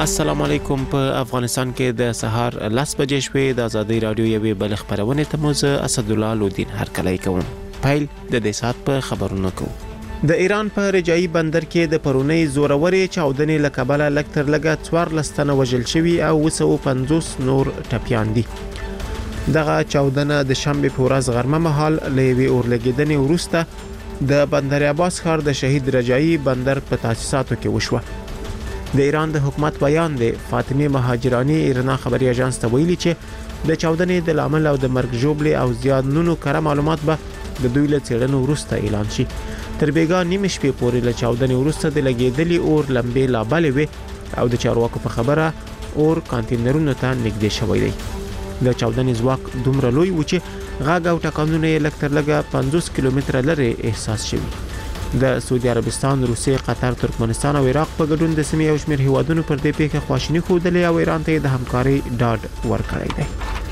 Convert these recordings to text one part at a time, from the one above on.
السلام علیکم. په افغانستان کې د سهار 10 بجې شوې. د ازادي رادیو یوې بل خبرونه ته موزه اسدالله لودین هرکلی کوم. پیل د دې سات په خبرونو کوم. د ایران په رجایی بندر کې د پرونی زوروري چاودنې لکبله لکتر لګه 14 تنه وژل شوي او 250 نور ټپیان دي. دغه چاودنه د شنبه په ورځ غرمه مهال لوي اورلګیدنې وروسته د بندر عباس ښار د شهید رجایی بندر په تاسیساتو کې وشوه. د ایران د حکومت بیان دی فاطمه مهاجرانی ایرنا خبري اژانس ته ویلي چې د چاودنې د لامل او د مرګ جوړلې او زیانونو کره معلومات به د دوی له څېړنو وروسته اعلان شي. تر بیګا نیمه شپې پورې له چاودنې وروسته د لګیدلې اور لمبې لا بلې وي او د چارواکو په خبره اور کانټینرونو ته نږدې شوی دی. د چاودنې ځواک دومره لوی و چې غاګ او ټکانونه یې لکتر لګه 50 کیلومتره لري احساس شوی. د سعودي عربستان، روسیې، قطر، ترکمنستان او عراق په ګډون د سیمې او شمېر هیوادونو پر دې پیښه خواشیني ښودلې او ایران ته د همکاري ډاډ ورکړی دی.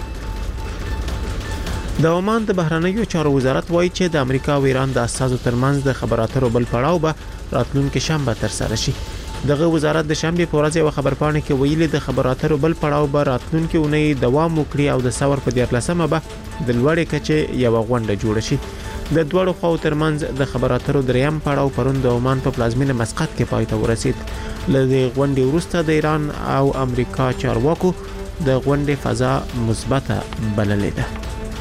د عمان د بهرنیو چارو وزارت وایي چې د امریکا او ایران د اساسو ترمنځ د خبراتو بل پړاو به راتلونکي شنبه تر سره شي. دغه وزارت د شنبه په ورځ یو خبرپاڼه کې ویلي د خبراتو بل پړاو به راتلونکي اونۍ دوام وکړي او د ثور په 14مه به د لوړې کچې یو غونډه جوړه شي. د دوړو خواو ترمنځ د خبراتو دریم پړاو پرون د عمان په پلازمینه مسقط کې پای ته ورسید. لدې غونډې وروسته د ایران او امریکا چارواکو د غونډې فضا مثبته بللې ده.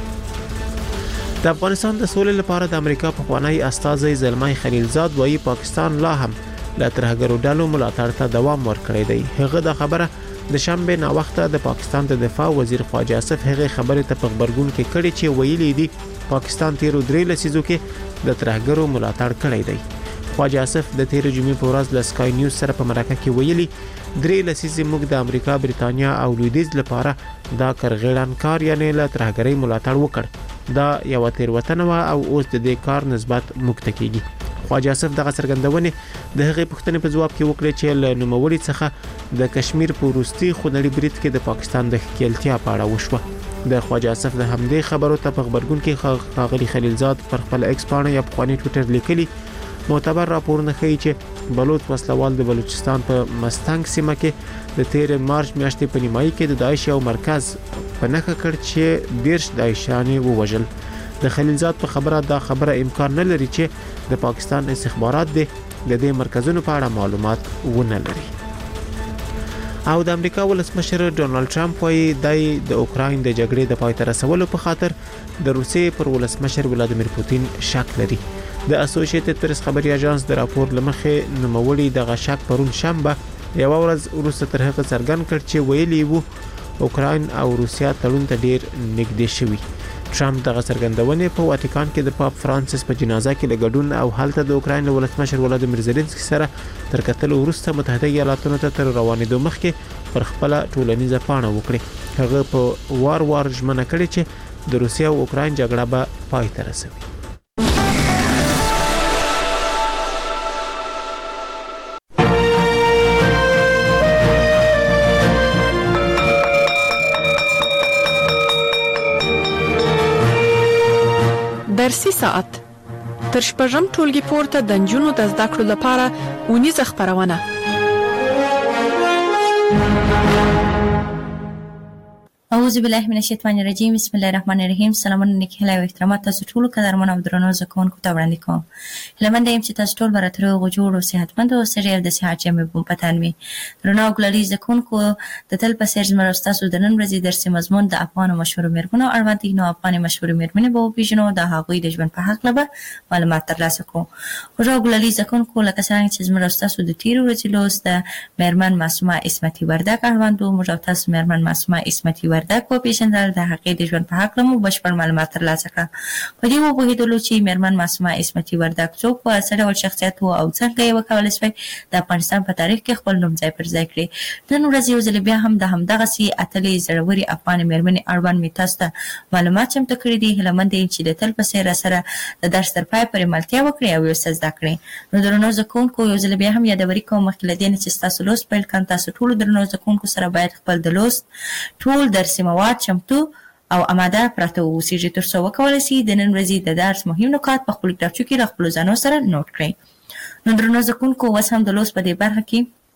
د افغانستان د سولې لپاره د امریکا په خوانی استازي زلمای خلیلزاد وایي پاکستان لا هم له ترهګرو ډلو ملاتړ ته دوام ورکړی دی. هغه د خبره د شنبه نا وخته د پاکستان د دفاع وزیر خواجه اسف هغه خبره ته په خبرګون کې کړي چې ویلي دي پاکستان تیرو 3 لسیزو کې د ترهګرو ملاتړ کړی دی. خواجه اسف د تیر جمعې په ورځ ل سکای نیوز سره په مرکه کې ویلي 3 لسیزې موږ د امریکا، بریتانیا او لویدیځ لپاره دا کرغېړن کار یعنی له ترهګرۍ ملاتړ وکړ. دا یو تیروتنه او اوس د دې کار نسبت موږ ته کیږي. خواجه اسف دغه څرګندونه د هغې پوښتنې په جواب کې وکړه چې له نوموړي څخه د کشمیر په وروستي خونړي برید کې د پاکستان د ښکېلتیا په اړه وشوه. د خواجه اسف د همدې خبرو ته په خبرګون کې ښاغلي خلیلزاد پر خپل ایکس پاڼه یا پخواني ټویټر لیکلي معتبر راپورونه ښیي چې بلوچ وسلوال د بلوچستان په مستنګ سیمه کې د 13 مارچ میاشتې په نیمایي کې د داعش یو مرکز په نښه کړ چې 10 داعشیان ووژل. د خلیلزاد په خبره دا خبره امکان نه لري چې د پاکستان استخبارات د دې مرکزونو په اړه معلومات ونه لري. او د امریکا ولسمشر ډونالد ټرمپ وايي د اوکراین د جګړې د پای ته رسولو په خاطر د روسیې پر ولسمشر ولادیمیر پوتین شک لري. د اسوسییټډ پریس خبري اژانس د راپور لمخې نوموړي دغه شک پرون شنبه یو ورځ وروسته تر هغه څرګند کړ چې ویلي وو اوکراین او روسیا تړون ته ډیر نږدې شوي. ټرمپ دغه څرګندونه په واتیکان کې د پاپ فرانسیس په جنازه کې لګډون او هلته د اوکراین ولسمشر ولادیمیر زيلنسکي سره تر کتلو وروسته متحده ایالاتونو ته تر روانېدو مخکې پر خپل ټولنیزه پاڼه وکړه. هغه په وار ژمنه کړې چې د روسیا او اوکراین جګړه به پای ته رسوي. درسي ساعت تر شپږم ټولګي پورته د نجونو د زده کړو لپاره اونیزه خپرونه. اعوذ بالله من الشیطان الرجیم. بسم الله الرحمن الرحیم. سلامونه نیک هیله او احترامات تاسو ټول قدرمن او درنو زکونکو ته وړاندې کوم. هیله یم چې تاسو ټول براتره او جوړ او صحتمند او سره د صحت جامې په پتان وي. درنو غلړي زکونکو د تل په سر زمرا تاسو د نن ورځې درس مضمون د افغان مشهور میرمنو اړوند دي. نو افغان مشهور میرمنې به پیژنو د هغوی د ژوند په حق لبه معلومات ترلاسه کوو. درنو غلړي زکونکو لکه څنګه چې زمرا تاسو د تیر ورځې لوست د میرمن معصومه اسمتي وردک اړوند او موږ تاسو میرمن معصومه اسمتي وردک په پیژندل د هغې د ژوند په حق له مو بشپړ معلومات ترلاسه کړه. په دې وپوهېدلو چې میرمن معصومه اسمتي وردک څوک وه، څه ډول شخصیت و او څنګه یې وکولی شوی د افغانستان په تاریخ کې خپل نوم ځای پر ځای کړي. نن ورځ یو ځل بیا هم د همدغسې اتلې زړورې افغانې میرمنې اړوند مې تاسو ته معلومات چمتو کړي دي. هیله یم چې د تل په څېر راسره د درس تر پایه پورې ملتیا وکړئ او یو څه زده کړئ. نو درنو زده کوونکو یو ځل بیا هم یادوري کوم مخکې له دې نه چې ستاسو لوست پیل کړم، تاسو ټولو درنو زده کوونکو سره باید خپل د لوست ټول درسي مواد چمتو او اماده پراته واوسیږي تر څو وکولی شي د نن ورځې د درس مهم نکات په خپلو کتابچو کې له خپلو ځانو سره نوټ کړئ. نو درنو زده کوونکو اوس هم د لوست په دې برخه کې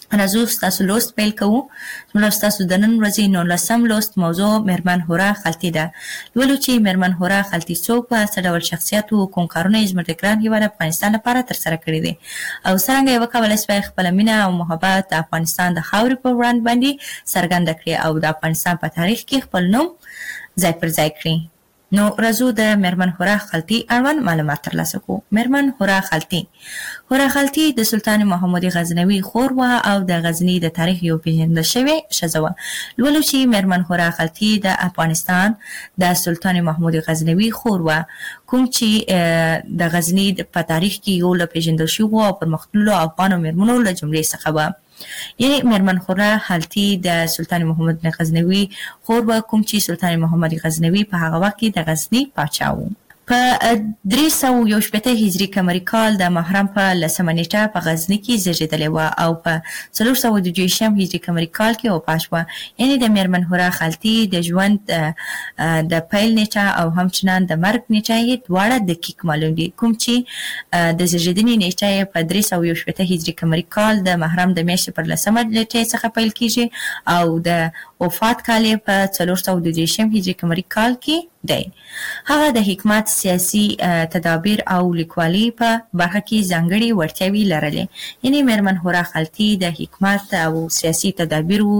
راځو ستاسو لوست پیل کوو. زموږ ستاسو د نن ورځې 19 لوست موضوع میرمن هورا خلطي ده. لولو چې میرمن هورا خلطي څوک په څه ډول شخصیت او کوم کارونه یې زموږ د ګران هېواد افغانستان لپاره ترسره کړي دي او څرنګه یې وکولی شوی خپله مینه او محبت د افغانستان د خاورې په وړاندې باندې څرګنده کړي او د افغانستان په تاریخ کې خپل نوم ځای پر ځای کړي. نو راځو د میرمن هورا خلطي اړوند معلومات ترلاسه کوو. میرمن هورا خلطي خلطي د سلطان محمود غزنوي خور وه او د غزني د تاریخ یو پیژندل شوې ښځه وه. لولو چې میرمن هورا خلطي د افغانستان د سلطان محمود غزنوي خور وه، کوم چې د غزني په تاریخ کې یو له پیژندل شویو او پرمختللو افغانو میرمنو له جملې څخه وه. یعنی میرمن هورا خلطي د سلطان محمود غزنوي خور وه، کوم چې سلطان محمد غزنوي په هغه وخت کې د غزني پاچا و. په 311 هجري قمري کال د محرم په 10مه نیټه په غزني کې زیږېدلې وه او په 422 هجري قمري کال کې وفات شوه. یعنی د میرمن هورا خلطي د ژوند د پیل نیټه او همچنان د مرګ نیټه یې دواړه دقیق معلوم دي، کوم چې د زیږېدنې نیټه یې په 311 هجري قمري کال د محرم د میاشتې پر 10مه نیټې څخه پیل کیږي او د وفات کال یې په 422 هجري قمري کال کې دی. هغه د حکمت، سیاسي تدابیر او لیکوالي په برخه کې ځانګړي وړتیاوې لرلې. یعنی میرمن هورا خلطي د حکمت او سیاسي تدابیرو،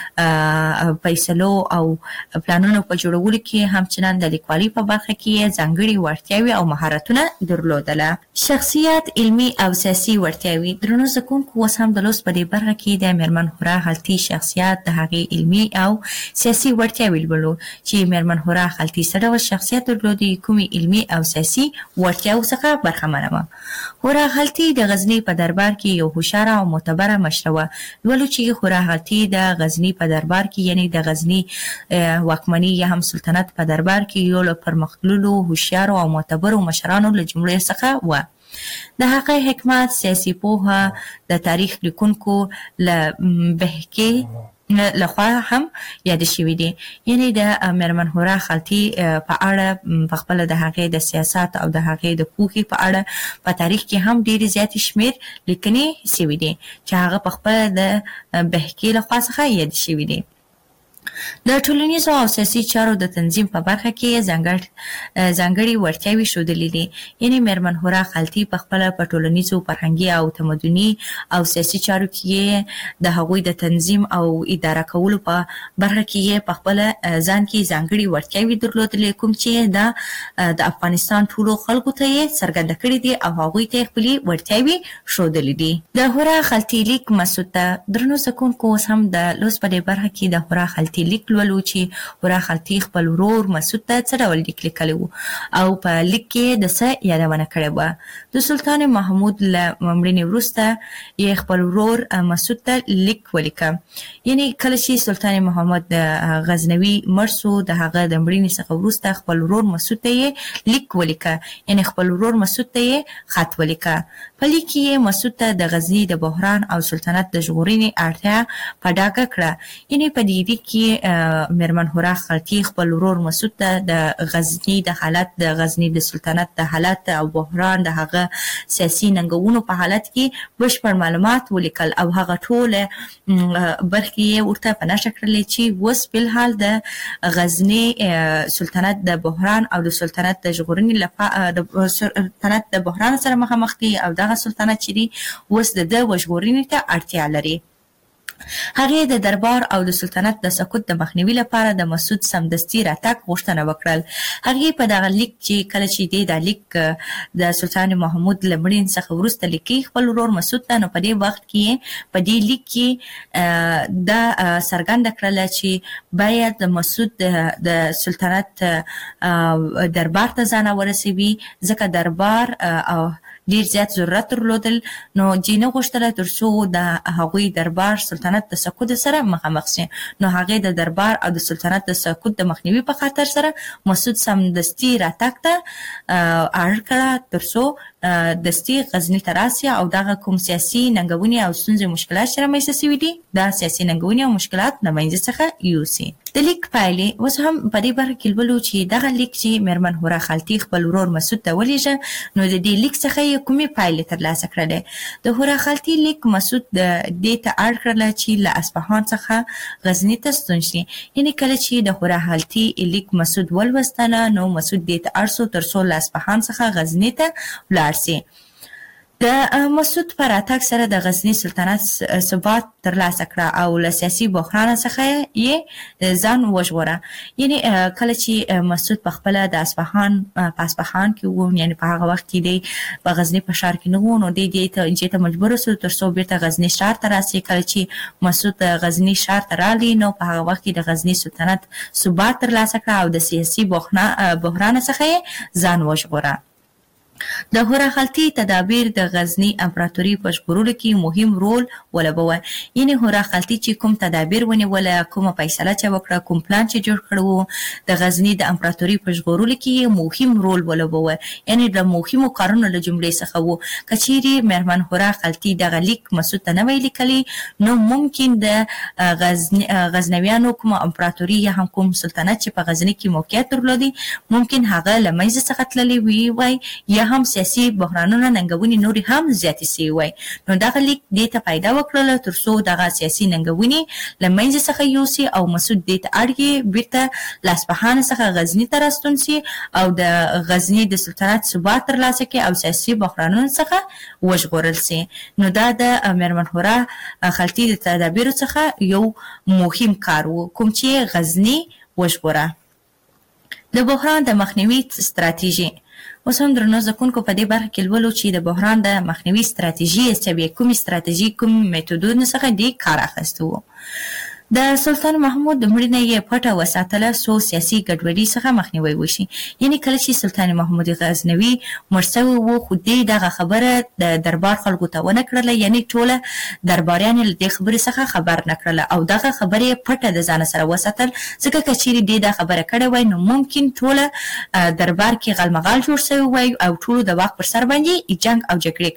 فیصلو او پلانونو په جوړولو کې همچنان د لیکوالي په برخه کې ځانګړي وړتیاوې او مهارتونه درلودله. شخصیت، علمي او سیاسي وړتیاوې. درنو زده کوونکو، اوس هم د لوست په دې برخه کې د میرمن هورا خلطي شخصیت، د هغې علمي او سیاسي وړتیاوې لولو چې میرمن هورا خلطي څه ډول شخصیت درلودی، کومې علمي او سیاسي وړتیاو څخه برخمنه وه. هورا خلطي د غزني په دربار کې یو هوښیاره او معتبره مشره وه. لولو چې هورا خلطي د غزني په دربار کې، یعنی د غزني واکمني یا هم سلطنت په دربار کې یو له پرمختللو هوښیارو او معتبرو مشرانو له جملې څخه وه. د هغه حکمت، سیاسي پوهه د تاریخ لیکونکو له بهکې لخوا هم یاد شوي دي. یعنی د میرمن هورا خلطي په اړه په خپله د هغې د سیاست او د هغې د پوهې په اړه په تاریخ کې هم ډېرې زیاتې شمېر لیکنې شوي دي چې هغه په خپله د بهکې لخوا څخه یاد شوي دي. د ټولنیزو او سیاسي چارو د تنظیم په برخه کې ځانګړي وړتیاوې ښودلې دي. یعنی میرمن هورا خلطي په خپله په ټولنیزو، فرهنګي او تمدني او سیاسي چارو کې د هغوی د تنظیم او اداره کولو په برخه کې په خپله ځان کې ځانګړي وړتیاوې درلودلې، کوم چې د افغانستان ټولو خلکو ته یې څرګنده کړي دي او هغوی ته یې خپلې وړتیاوې ښودلې دي. د هورا خلطي لیک مسعود ته. درنو زده کوونکو، اوس هم د لوست په دې برخه کې د هورا خلطي لیک لولو چې هورا خلطي خپل ورور مسعود ته څه ډول لیک لیکلی و او په لیک کې د څه یادونه کړې وه. د سلطان محمود له مړینې وروسته یې خپل ورور مسعود ته لیک ولیکه. یعنی کله چې سلطان محمد غزنوي مړ سو، د هغه د مړینې څخه وروسته خپل ورور مسعود ته یې لیک ولیکه. یعنی خپل ورور مسعود ته یې خط ولیکه. په لیک کې یې مسعود ته د غزني د بحران او سلطنت د ژغورنې اړتیا په ډاګه کړه. یعنی په دې لیک کې میرمن هورا خلطي خپل ورور مسعود ته د غزني د حالت، د غزني د سلطنت د حالت او بحران، د هغه سیاسي ننګونو په حالت کې بشپړ معلومات ولیکل او هغه ټوله برخې یې ورته په نښه کړلې چې اوس فلحال د غزني سلطنت د بحران او د سلطنت د ژغورنې لپاره د سلطنت د بحران سره مخامخ دي او دغه سلطنت چې دی اوس د ده وژغورنې ته اړتیا لري. هغې د دربار او د سلطنت د سقوط د مخنیوي لپاره د مسعود سمدستي راتګ غوښتنه وکړل. هغې په دغه لیک چې کله چې دی دا لیک د سلطان محمود له مړینې څخه وروسته لیکي خپل ورور مسعود ته، نو په دې وخت کې په دې لیک کې دا څرګنده کړله چې باید د مسعود د سلطنت دربار ته ځان ورسوي، ځکه دربار او ډیر زیات ضرورت درلودل. نو جینه غوښتله تر څو د هغوی دربار سلطنت د سقوط سره مخامخ شي. نو هغې د دربار او د سلطنت د سقوط د مخنیوي په خاطر سره مسعود سمدستي راتګ ته اړ کړه تر څو دستي غزني ته راسي او دغه کوم سیاسي ننګونې او ستونزې مشکلات چې رامنځته سوي دي دا سیاسي ننګونې او مشکلات د منځ څخه یوسي. د لیک پایلې اوس هم په دې برخه کې لولو چې دغه لیک چې میرمن هورا خالتي خپل ورور مسعود ته ولېږه نو د دې لیک څخه یې کومې پایلې ترلاسه کړلې. د هورا خالتي لیک مسعود دې ته اړ کړله چې له اصفهان څخه غزني ته ستون شي. یعنې کله چې د هورا خالتي لیک مسعود ولوستله نو مسعود دې ته اړ سو تر څو له اصفهان څخه غزني ته ولاړ سي. د مسعود پر راتګ سره د غزني سلطنت ثبات ترلاسه کړه او له سیاسي بحران څخه یې ځان وژغوره. یعنې کله چې مسعود په خپله د اصفهان په اصفهان کې و، یعنې په هغه وخت کې دی په غزني په ښار کې نه و، نو دی دې ته مجبور شو تر څو بیرته غزني ښار ته راسي. کله چې مسعود غزني ښار ته راغلی نو په هغه وخت کې د غزني سلطنت ثبات ترلاسه کړه او د سیاسي بحران څخه یې ځان وژغوره. د هورا خالتي تدابیر د غزني امپراتوري په ژغورلو کې مهم رول ولوبوه. یعنې هورا خالتي چې کوم تدابیر ونیوله، کومه فیصله چې وکړه، کوم پلان چې جوړ کړی و د غزني د امپراتوري په ژغورلو کې مهم رول ولوبوه. یعنې د مهمو کارونو له جملې څخه و. که چیرې میرمن هورا خالتي دغه لیک مسعود ته نه وی لیکلی نو ممکن د غزنویانو کومه امپراتوري یا هم کوم سلطنت چې په غزني کې موقعیت درلودي ممکن هغه له منځه څخه تللی وی یا هم سیاسي بحرانونه ننګونې نورې هم زیاتې سوي وای. نو دغه لیک دې ته پیدا وکړله تر څو دغه سیاسي ننګونې له منځه څخه یوسي او مسعود دې ته اړ یې بیرته له اصفهان څخه غزني ته راستون سي او د غزني د سلطنت ثبات ترلاسه کړي او سیاسي بحرانونو څخه وژغورل سي. نو دا د میرمن هورا خالتي د تدابیرو څخه یو مهم کار و کوم چې غزني وژغوره. د بحران د مخنیوي ستراتیژي. اوس هم درنو زده کوونکو په دې برخه کې لولو چې د بحران د مخنیوي ستراتیژي کومې ستراتیژي کوم میتودونو څخه دې کار اخیستی و. د سلطان محمود د مړینې یې پټه وساتله څو سیاسي ګډوډۍ څخه مخنیوی وشي. یعنې کله چې سلطان محمود غزنوي مړ سوی و خو دې دغه خبره د دربار خلکو ته ونه کړله، یعنې ټوله درباریان یې له دې خبرې څخه خبر نه کړله او دغه خبرې یې پټه د ځانه سره وساتل، ځکه که چیرې دې دا خبره کړې وای نو ممکن ټوله دربار کې غالمغال جوړ سوی وای او ټولو د واک پر سر باندې جنګ او جګړې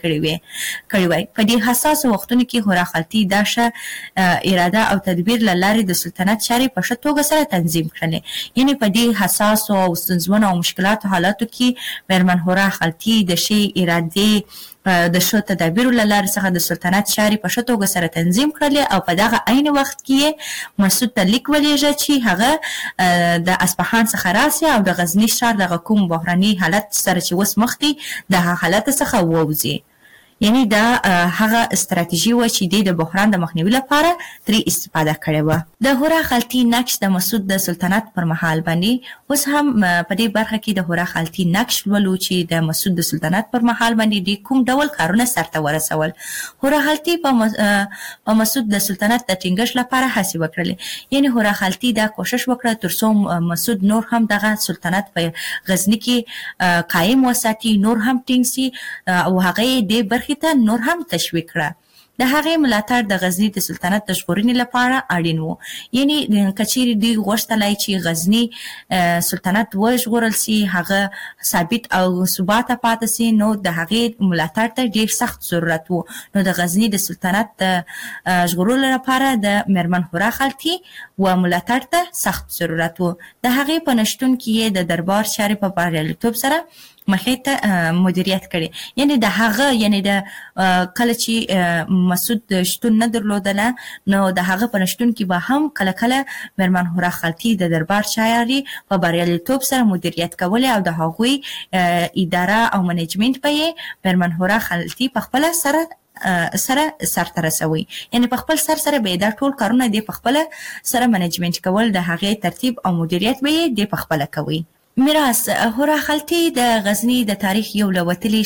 کړې وای. په دې حساسو وختونو کې هورا خالتي دا ښه اراده او تدبیر له لارې د سلطنت چارې په ښه توګه سره تنظیم کړلې. یعنې په دې حساسو او ستونزمنو او مشکلاتو حالاتو کې میرمن هورا خالتي د ښې ارادې د ښه تدابیرو له لارې څخه د سلطنت چارې په ښه توګه سره تنظیم کړلې او په دغه عین وخت کې مسعود ته لیک ولېږه چې هغه د اصفهان څخه راسي او د غزني ښار دغه کوم بحراني حالت سره چې اوس مخ دی د هغه حالت څخه ووځي. یعنی دا هغه استراتیژي و چې د بحران د مخنیوي لپاره ترې استفاده کړې و. د هورا خالتي نقش د مسعود د سلطنت پر مهال باندې اوس هم په دې برخه کې د هورا خالتي نقش ولو چې د مسعود د سلطنت پر مهال باندې د کوم ډول کارونه سرته ورسول. هورا خالتي په مسعود د سلطنت د ټینګښت لپاره هڅې وکړلې. یعنی هورا خالتي دا کوشش وکړه ترڅو مسعود نور هم دغه سلطنت په غزني کې قائم وساتي، نور هم ټینګ سي او هغه د برخې ته نور هم تشویق کړه. د هغې ملاتړ د غزني د سلطنت د ژغورنې لپاره اړین و. یعنی که چیرې دوی غوښتلی چې غزني سلطنت وژغورل سي، هغه ثابت او ثباته پاتې سي، نو د هغې ملاتړ ته ډېر سخت ضرورت و. نو د غزني د سلطنت د ژغورلو لپاره د میرمن هورا خالتي و ملاتړ ته سخت ضرورت و. د هغې په نشتون کې یې د دربار چارې په بریالیتوب سره مخې ته مدیریت کړي. یعنی د هغه د کله چې مسعود شتون نه درلودله نو د هغه په نشتون کې به هم کله کله میرمن هورا خالتي د دربار چارې په بریالیتوب سره مدیریت کولې او د هغوی اداره او منیجمنت به یې میرمن هورا خالتي په خپله سرته رسوي. یعنی په خپل سره به دا ټول کارونه د په خپل سره منیجمنت کول، د هغې ترتیب او مدیریت به یې د په خپل کوي. میراث. هورا خالتي د غزني د تاریخ یو له وتلې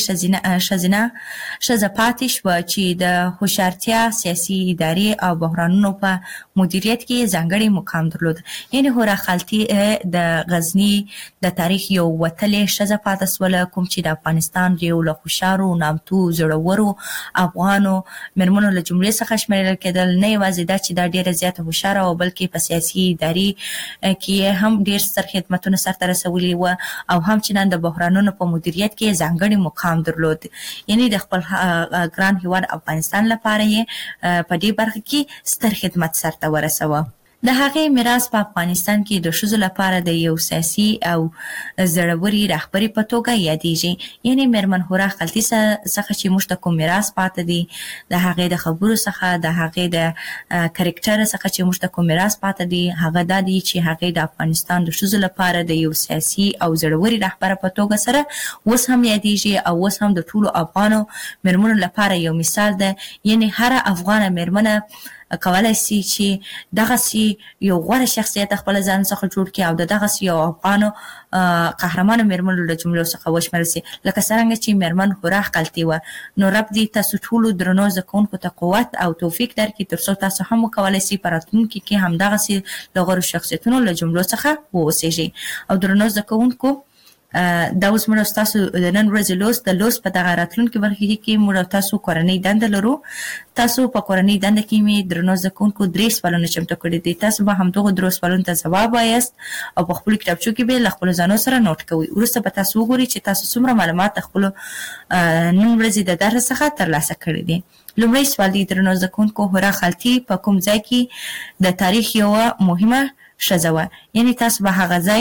ښځه پاتې شوه چې د هوښیارتیا، سیاسي ادارې او بحرانونو په مدیریت کې ځانګړی مقام درلود. یعنی هورا خالتي د غزنی د تاریخ یو وتلې ښځه پاتې سوله، کوم چې د افغانستان یو له هوښیارو نامتو زړورو افغانو میرمنو له جملې څخه شمیرل کېدل. نه یوازې دا چې دا ډیره زیاته هوښیاره وه بلکې په سیاسي ادارې کې هم ډیر ستر خدمتونه سرته رسولي وه او هم چې نن د بحرانونو په مدیریت کې ځانګړی مقام درلود. یعنی د خپل ګران هیواد افغانستان لپاره یې په دې برخه کې ستر خدمت سرته ورسوه. د هغې میراث په افغانستان کې د ښځو لپاره د یو سیاسي او زړوري رهبري په توګه یادېږي. یعنی میرمن هورا خالتي څخه چې موږ ته کوم میراث پاتې دی، د هغې د خبرو څخه، د هغې د کرکټر څخه چې موږ ته کوم میراث پاتې دی، هغه دا دی چې هغې د افغانستان د ښځو لپاره د یو سیاسي او زړوري رهبره په توګه سره اوس هم یادېږي او اوس هم د ټولو افغانو میرمنو لپاره یو مثال ده. یعنی هر افغانه میرمنه کولای شي چې دغسې یو غوره شخصیت خپل ځان څخه جوړ کړي او د دغسې یو افغانو قهرمانو میرمنو له جملو څخه وشمېرل شي، لکه څرنګه چې میرمن هورا خالتي وه. نو رب دې تاسو ټولو درنو زده کوونکو ته قوت او توفیق درکړي تر څو تاسو هم وکولای شئ په راتلونکي کې همدغسې له غوره شخصیتونو له جملو څخه واوسېږئ. او درنو زده کوونکو، دا اوس موږ ستاسو د نن ورځې د لوست په دغه راتلونکي برخه کې موږ تاسو کورنۍ دنده لرو. تاسو په کورنۍ دنده کې مې درنو زده کوونکو 3 سوالونه چمتو کړي دي. تاسو به همدغو 3 سوالونو ته ځواب وایاست او په خپلو کتابچو کې به له خپلو ځانو سره نوټ کوئ. وروسته به تاسو وګورئ چې تاسو څومره معلومات د خپلو نن ورځې د درس څخه ترلاسه کړي دي. لومړی سوال دی، درنو زده کوونکو، هورا خالتي په کوم ځای کې د تاریخ یوه مهمه ښځه وه؟ یعنی تاسو به هغه ځای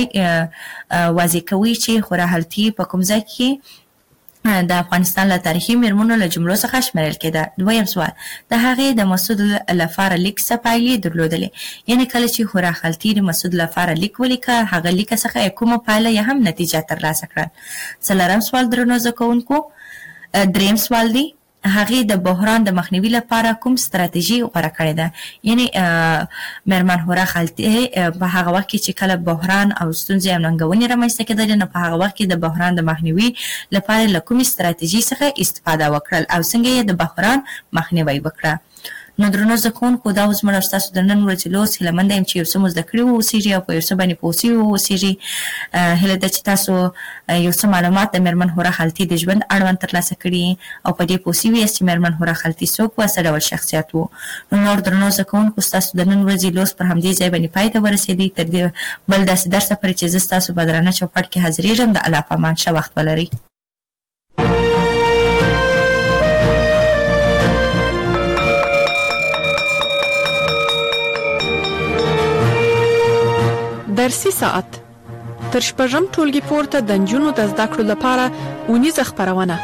واضح کوئ چې هورا خالتي په کوم ځای کې د افغانستان له تاریخي میرمنو له جملو څخه شمیرل کېده. دویم سوال، د هغې د مسعود لپاره لیک څه پایلې درلودلې؟ یعنی کله چې هورا خالتي د مسعود لپاره لیک ولیکه، هغه لیک څخه کومه پایله یا هم نتیجه ترلاسه کړل؟ څلورم سوال، درنو زده کوونکو، دریم سوال دی، هغې د بحران د مخنیوي لپاره کوم ستراتیژي غوره کړې ده؟ یعنی میرمن هورا خالتي په هغه وخت کې چې کله بحران او ستونزې او ننګونې رامنځته کېدلې، نو په هغه وخت کې د بحران د مخنیوي لپاره له کومې ستراتیژي څخه استفاده وکړل او څنګه یې د بحران مخنیوی وکړه؟ نو درنو زده کوونکو، دا اوس موږ ستاسو د نن ورځې لوست هیله منده یم چې یو څه مو زده کړي واوسېږي او په یو څه باندې پوه سوي واوسېږي. هیله ده چې تاسو یو څه معلومات د میرمن هورا خالتي د ژوند اړوند ترلاسه کړي او په دې پوه سوي یاست چې میرمن هورا خالتي څوک وه، څه ډول شخصیت و. نو نور درنو زده کوونکو، ستاسو د نن ورځې لوست پر همدې ځای باندې پای ته ورسېدی. تر دې بل داسې درسه پورې چې زه ستاسو په درانه چوپړ کې حاضرېږم، د الله په امان ښه وخت ولرئ. درسي ساعت تر شپږم ټولګي پورته د نجونو د زده کړو لپاره اونیزه خپرونه.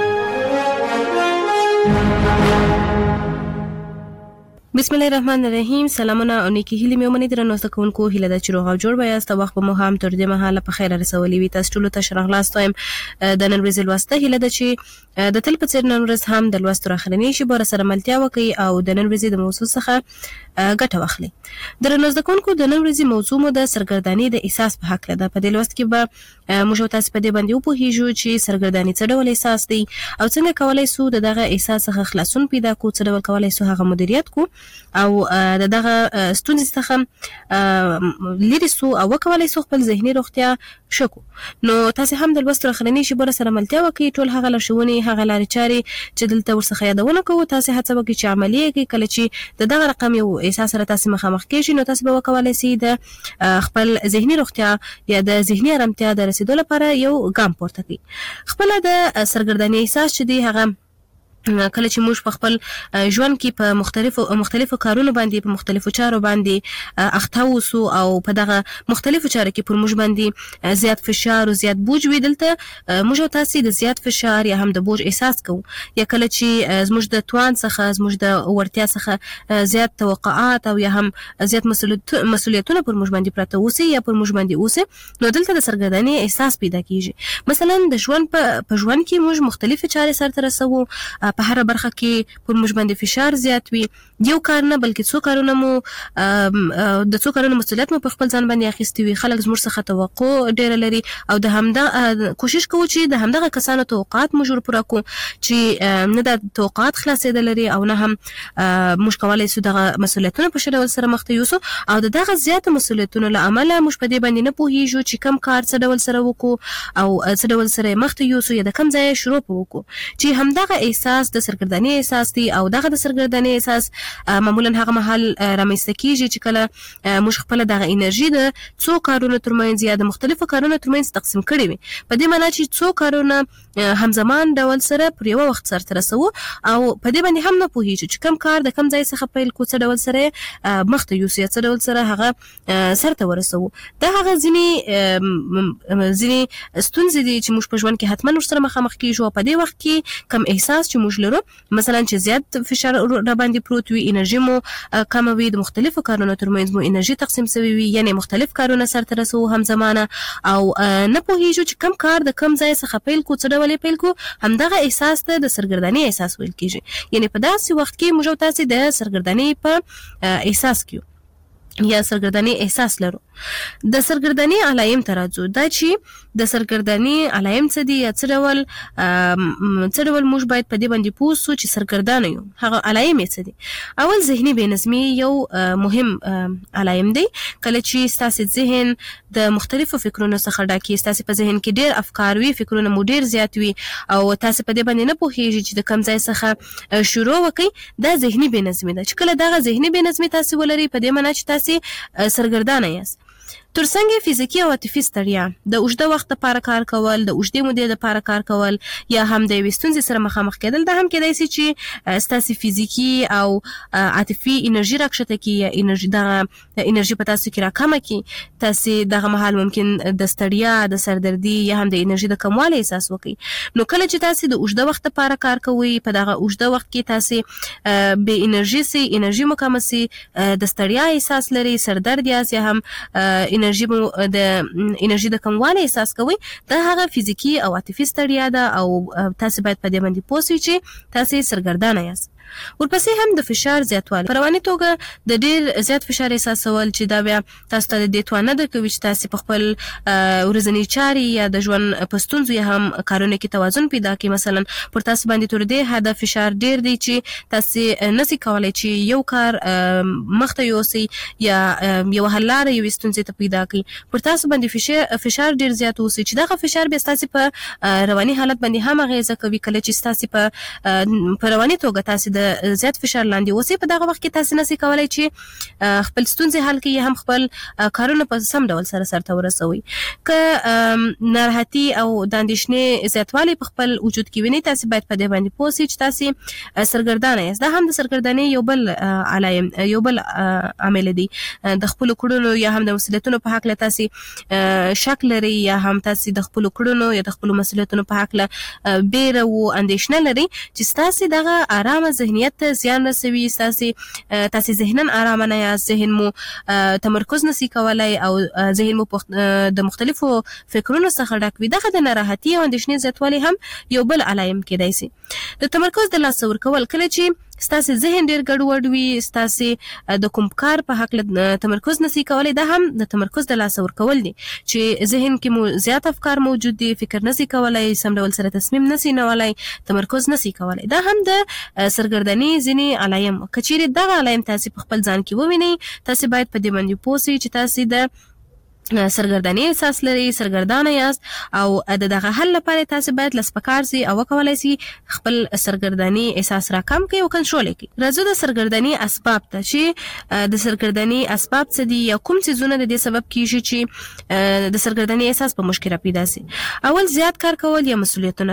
بسم الله الرحمن الرحیم. سلامونه او نیکی هیلې مې ومنئ درنو زده کوونکو. هیله ده چې روغ او جوړ به یاست. وخت به مو هم تر دې مهاله په خیره رسولی وي. تاسو ټولو ته ښه راغلاست وایم. د نن ورځې لوسته هیله ده چې د تل په څېر نن ورځ هم د لوستو راخرنۍ شي به سره ملتیا وکړئ او د نن ورځې د موضوع څخه ګټه واخلئ. درنو زده کوونکو، د نن ورځې موضوع مو د سرګردانۍ د احساس په هکله ده. په دې لوست کې به موږ تاسو په دې باندې وپوهیږو چې سرګردانۍ څه ډول احساس دی او څنګه کولی سو د دغه احساس څخه خلاصون پیدا کړو، څه ډول کولی سو هغه مدیریت کړو او د دغه ستونزې څخه لرې سو او وکولی سو خپل ذهني روغتیا ښه کړو. نو تاسې هم د لوست راخرنۍ شیبو سره ملتیا وکړئ. ټول هغه لارښوونې، هغه لارې چارې چې دلته ورڅخه یادونه کوو، تاسې هڅه وکړئ چې عملي یې کړئ. کله چې د دغه رقم یو احساس سره تاسې مخامخ کېږئ، نو تاسې به وکولی سئ د خپل ذهني روغتیا یا د ذهني ارامتیا د رسېدو لپاره یو ګام پورته کړئ. خپله د سرګردانۍ احساس چې دی، هغه کله چې موږ په خپل ژوند کې په مختلفو کارونو باندې، په مختلفو چارو باندې اخته اوسو او په دغه مختلفو چارو کې پر موږ باندې زیات فشار او زیات بوج وي، دلته موږ او تاسې د زیات فشار یا هم د بوج احساس کوو. یا کله چې زموږ د توان څخه، زموږ د وړتیا څخه زیات توقعات او یا هم زیات مسؤلیتونه پر موږ باندې پراته اوسي یا پر موږ باندې اوسي، نو دلته د سرګردانۍ احساس پیدا کیږي. مثلا د ژوند په ژوند کې موږ مختلفې چارې سرته رسوو په هر برخه کې پر موږ باندې فشار زیات وي. یو کار نه بلکې څو کارونه مو د څو کارونه مسؤلیت مو په خپل ځان باندې اخیستی وي. خلک زموږ څخه توقع ډیره لري او د همدا کوشش کوو چې د همدغه کسانو توقعات موږ پوره کړو چې نه د توقعات خلاصېدل لري او نه هم موږ کولای شو دغه مسؤلیتونه په ښه ډول سره مخ ته یوسو او دغه زیات مسؤلیتونو له امله موږ په دې باندې نه پوهیږو چې کوم کار څه ډول سره وکړو او څه ډول سره مخ ته یوسو یا د کوم ځای شروع وکړو چې همدغه احساس د سرګردانۍ احساس دی او دغه د سرګردانۍ احساس معمولا هغه مهال رامنځته کیږي چې کله موږ خپل دغه انرژي د څو کارونو ترمنځ یا د مختلفو کارونو ترمنځ تقسیم کړي وي په دې معنی چې څو کارونه همزمان ډول سره پر یو وخت سره رسو او په دې باندې هم نه پوهیږو چې کوم کار د کوم ځای څخه پیل کو څه ډول سره مخ ته یوسو یا څه ډول سره هغه سرته ورسو. دا هغه ځینې ستونزې دي چې موږ په ژوند کې حتما ورسره مخامخ کیږو. په دې وخت کې کم احساس چې موږ لرو مثلا چې زیات فشار را باندې پروت وي انرژي مو کم وي د مختلفو کارونو ترمنځ مو انرژي تقسیم شوی وي یعنی مختلف کارونه سرته رسو همزمانه او نه پوهیږو چې کم کار د کم ځای څخه پیل کو څه ډول پیل کو همدغه احساس ته د سرګردانۍ احساس ویل کیږي. یعنی په داسې وخت کې موږ تاسو د سرګردانۍ په احساس کیو یا سرګردانۍ احساس لرو. د سرګردانۍ علایم ترازو دا چې د سرګردانۍ علایم څه دي یا څه ډول موږ باید په دې باندې پوه شو چې سرګردان یو هغه علایم څه دي. اول ذهني بېنظمي یو مهم علایم دی. کله چې ستاسو ذهن د مختلفو فکرونو څخه ډک ستاسو په ذهن کې ډېر افکار وي فکرونه مو ډېر زیات وي او تاسو په دې باندې نه پوهیږئ چې د کوم ځای څخه شروع وکړئ دا ذهني بېنظمي ده. چې کله دغه ذهني بېنظمي تاسو ولرئ په دې معنی چې تاسو سرګردانه یاست. ترڅنګ فزیکی او عاطفي ستړیا د اوږده وخت لپاره کار کول د اوږدې مودې لپاره کار کول یا هم د یوې ستونزې سره مخامخ کېدل دا هم کېدای شي چې ستاسو فزیکی او عاطفي انرژي راکښته کړي یا انرژي په تاسو کې راکمه کړي. تاسو دغه مهال ممکن د ستړیا د سردردي یا هم د انرژي د کموالي احساس وکړي. نو کله چې تاسو د اوږده وخت لپاره کار کوئ په دغه اوږده وخت کې تاسو به انرژي مو کمه سي د ستړیا احساس لري سردرد یا هم انرژي د کموالي احساس کوي دا هغه فزیکی او عاطفي ستړیا ده او تاسو باید په دې باندې پوه شئ چې تاسو سرګردانه یاست. ورپسې هم د فشار زیاتوالی په رواني توګه د ډیر زیات فشار احساسول چې دا بیا تاسو ته د دې توانه درکوي چې تاسو په خپل ورځني چارې یا د ژوند په ستونزو یا هم کارونه کې توازن پیدا کړئ. مثلا پر تاسو باندې تر دې حد فشار ډیر دی چې تاسو نشئ کولای چې یو کار مخته یوسئ یا یو حل لاره یو ستونزې ته پیدا کړئ. پر تاسو باندې فشار ډیر زیات اوسي چې دغه فشار بیا تاسو په رواني حالت باندې هم اغیزه کوي. کله چې تاسو په رواني توګه تاسو د زیات فشار لاندې اوسئ په دغه وخت کې تاسو نشئ کولای چې خپل ستونزې حل کړئ یا هم خپل کارونه په سم ډول سرته ورسوئ. که ناراحتي او د اندېښنې زیاتوالی په خپل وجود کې وینئ تاسو باید په دې باندې پوه شئ چې تاسو سرګردانه یاست. دا هم د سرګردانۍ یو بل عامل دی. د خپلو کړنو یا هم د مسؤلیتونو په هکله تاسو شک لرئ یا هم تاسو د خپلو کړنو یا د خپلو مسؤلیتونو په هکله بیره او اندېښنه لرئ چې تاسو دغه آرامه ذهنیت ته زیان رسوي. تاسو ذهناً آرامه نه یاست ذهن مو تمرکز نشي کولای او ذهن مو د مختلفو فکرونو څخه ډک وي. دغه د ناراحتي او اندېښنې زیاتوالی هم یو بل علایم کېدای شي. د تمرکز د لاسه ورکول کله چې ستاسو ذهن ډیر ګډوډ وي ستاسو د کوم کار په حق تمرکز نشي کولای دا هم د تمرکز د لاسه ورکول دي چې ذهن کې مو زیات افکار موجود دي فکر نشي کولای سم ډول سره تصمیم نشي نیولای تمرکز نشي کولای. دا هم د سرګردانۍ ځینې علایم. کچېرې دغه علایم تاسو په خپل ځان کې ووینئ تاسو باید په دې باندې پوه شئ چې تاسو د سرګردانۍ احساس لري سرګردانه یاست او دغه حل لپاره تاسو باید لسپکار سي او کولای سي خپل سرګردانۍ احساس راکم کړئ او کنټرول کړئ. راځو د سرګردانۍ اسباب ته چې د سرګردانۍ اسباب څه دي یا کوم څیزونه د دې سبب کیږي چې د سرګردانۍ احساس په مشکل پیدا سي. اول زیات کار کول یا مسؤلیتونه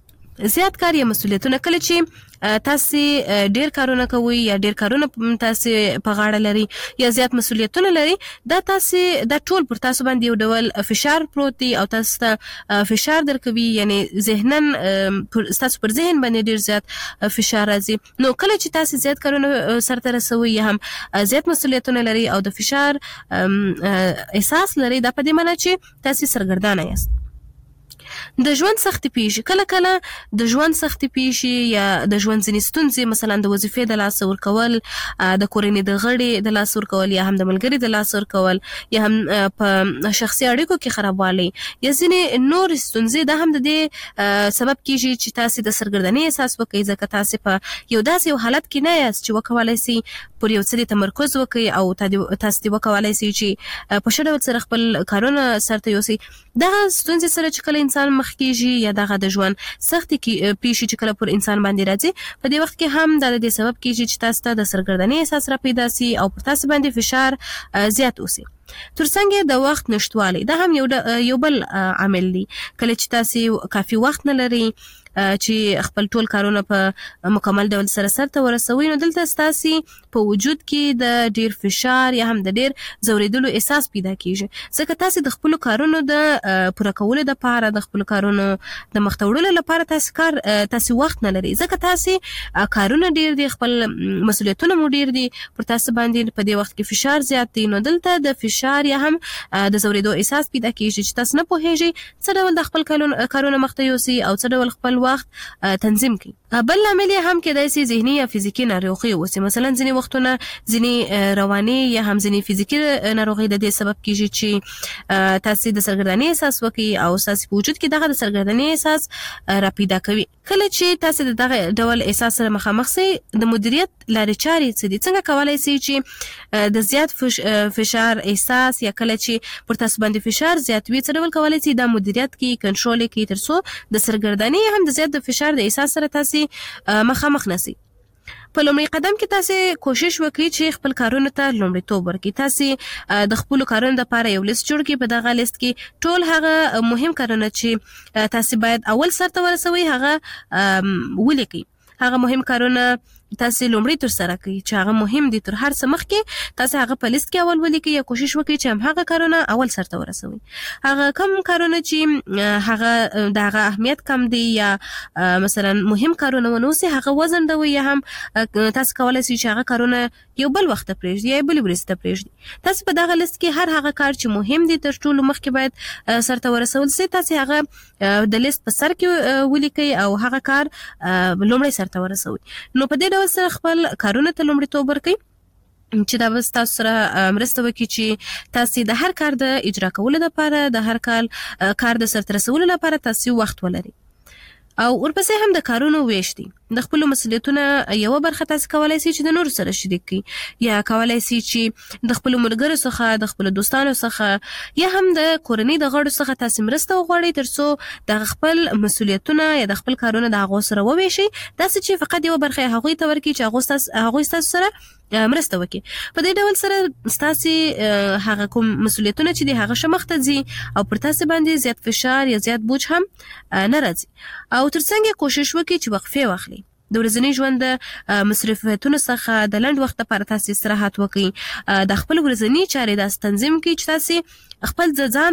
کله چې تاسو ډیر کارونه کوئ یا ډیر کارونه تاسو په غاړه لري یا زیات مسؤلیتونه لري دا ټول پر تاسو باندې یو ډول فشار پروت دی او تاسو ته فشار درکوي یعنی ذهنن تاسو پر ذهن باندې ډیر زیات فشار راځي. نو کله چې تاسو زیات کارونه سرته رسوي یا هم زیات مسؤلیتونه لري او د فشار احساس لري دا په دې معنی چې تاسو سرګردانه یاست. د ژوند سختي پیښ کله د ژوند سختي پیښ یا د ژوند ځینې ستونزې مثلا د وظیفې د لاس ورکول د کورنۍ د غړي د لاس ورکول یا هم د ملګري د لاس ورکول یا هم په شخصي اړیکو کې خرابوالی یا ځینې نور ستونزې د هم د دې سبب کیږي چې تاسو د سرګردنۍ احساس وکړئ ځکه تاسو په یو داسې حالت کې نه یاست چې وکولای شئ پر یو څه تمرکز وکړئ او تاسو وکولای شئ چې په شډول سره خپل کارونه سرته یوسئ دغه ستونزې سره چې کله انسان مخ کیږي یا دغه د ژوند سختي کې پیښې چې کله پر انسان باندې راځي په دې وخت کې هم د دې سبب کیږي چې تاسو ته د سرګردنۍ احساس را پیدا سي او پر تاسو باندې فشار زیات اوسي ترڅنګ د وخت نشټوالی دا هم یو بل عامل دی کله چې تاسو کافي وخت نه لري چې خپل ټول کارونه په مکمل ډول سرته ورسوي نو دلته تاسو په وجود کې د ډیر فشار یا هم د ډیر زوریدلو احساس پیدا کیږي ځکه تاسو د خپل کارونو د پوره کولو لپاره د خپل کارونو د مختوړلو لپاره تاسو وخت نه لري ځکه تاسو کارونه ډیر دي خپل مسؤلیتونه مو ډیر دي پر تاسو باندې په دې وخت کې فشار زیات دی نو دلته د فشار یا هم د زوریدو احساس پیدا کیږي چې تاسو نه پوهیږئ څه ډول د خپل کارونه مخته یوسي او څه ډول خپل وخت تنظیم کړئ بل عامل هم کېدای شي ذهني یا فزیکی ناروغي وسی مثلا ځینې وختونه ځینې رواني یا هم ځینې فزیکی ناروغي د دې سبب کیږي چې تاسو د سرګردنۍ احساس وکړي او تاسو په وجود کې دغه د سرګردنۍ احساس را پیدا کوي کله چې تاسو دغه ډول احساس سره مخامخ سئ د مدیریت لارې چارې څه دي څنګه کولای شئ چې د زیات فشار احساس یا کله چې پر تاسو باندې فشار زیات وي څه ډول کولای شئ د مدیریت کې کنټرول کې ترڅو د سرګردنۍ هم د زیات فشار د احساس سره تاسو مخامخ نشئ په لومړي قدم کې تاسو کوشش وکړئ چې خپل کارونه ته لومړیتوب ورکړئ تاسو د خپل کارونو لپاره یو لیست جوړ کړئ په دغه لیست کې ټول هغه مهم کارونه چې تاسو باید اول سرته ورسوي هغه ولیکئ هغه مهم کارونه تاسو لومړی تر سره کوي چې هغه مهم دي تر هر څه مخکې تاسو هغه په لیست کې اول ولیکئ یا کوشش وکړئ چې هغه کارونه اول سرته ورسوي هغه کم کارونه چې هغه دغه اهمیت کم دي یا مثلا مهم کارونه ونوسي هغه وزن دوی یا هم تاسو کولای شئ چې هغه کارونه یو بل وخت پرېږدي یا بل ورسته پرېږدي تاسو په دغه لیست کې هر هغه کار چې مهم دي تر ټولو مخکې باید سرته ورسول شي تاسو هغه د لیست په سر کې ولیکئ او هغه کار لومړی سرته ورسوي نو په دې ډول سره خپل کارونه ته لومړیتوب ورکړئ چې دا بس تاسو سره مرسته وکړي چې تاسو د هر کار د اجرا کولو لپاره د هر کار د سرته رسولو لپاره تاسو وخت ولرئ او ورپسې هم د کارونو ویش دي د خپل مسؤلیتونو یو برخه تاسو کولای شئ چې د نور سره شریک کړئ یا کولای شئ چې د خپل ملګرو څخه د خپل دوستانو څخه یا هم د کورنۍ د غړو څخه تاسو مرسته وغواړئ ترڅو د خپل مسؤلیتونو یا د خپل کارونو د هغو سره وویشئ تاسو چې فقط یو برخه هغوی ته ورکړئ چې هغوی تاسو سره مرسته وکړي په دې ډول سره تاسو هغه کوم مسؤلیتونه چې د هغه شمخته دي او پر تاسو باندې زیات فشار یا زیات بوج هم نه راځي او ترڅنګ کوشش وکړئ چې وقفه واخلئ د ورځني ژوند د مصرفاتونو څخه د لنډ وخت لپاره تاسو استراحت وکړئ د خپل ورځني چارې د تنظیم کې چې تاسو خپل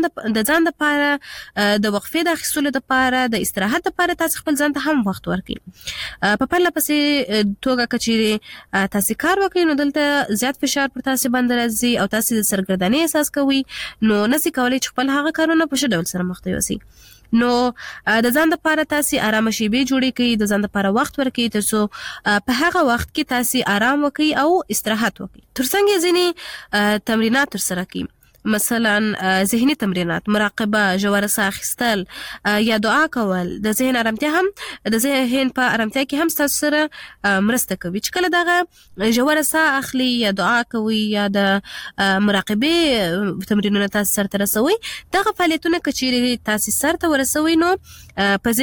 د ځان لپاره د وقفې د اخیستلو لپاره د استراحت لپاره تاسو خپل ځان ته هم وخت ورکړئ په پرله پسې توګه کچېرې تاسو کار وکړئ نو دلته زیات فشار پر تاسو باندې راځي او تاسو د سرګردنۍ احساس کوئ نو نسی کولای چې خپل هغه کارونه په ښه ډول سره مخته یوسئ نو د ځان لپاره تاسو آرام شیبې جوړې کړئ د ځان لپاره وخت ورکړئ ترڅو په هغه وخت کې تاسو آرام وکړئ او استراحت وکړئ ترڅنګ ځینې تمرینات ترسره کړئ مثلا ذهني تمرینات مراقبه ژوره ساه اخیستل یا دعا کول د ذهن آرامتیا هم د ذهن په آرامتیا کې هم تاسو سره مرسته کوي چې کله دغه ژوره ساه اخلي یا دعا کوي یا د مراقبه تمرینونه تاسو سره رسوي دغه فعالیتونه کچېرې تاسو سره ورسوي نو په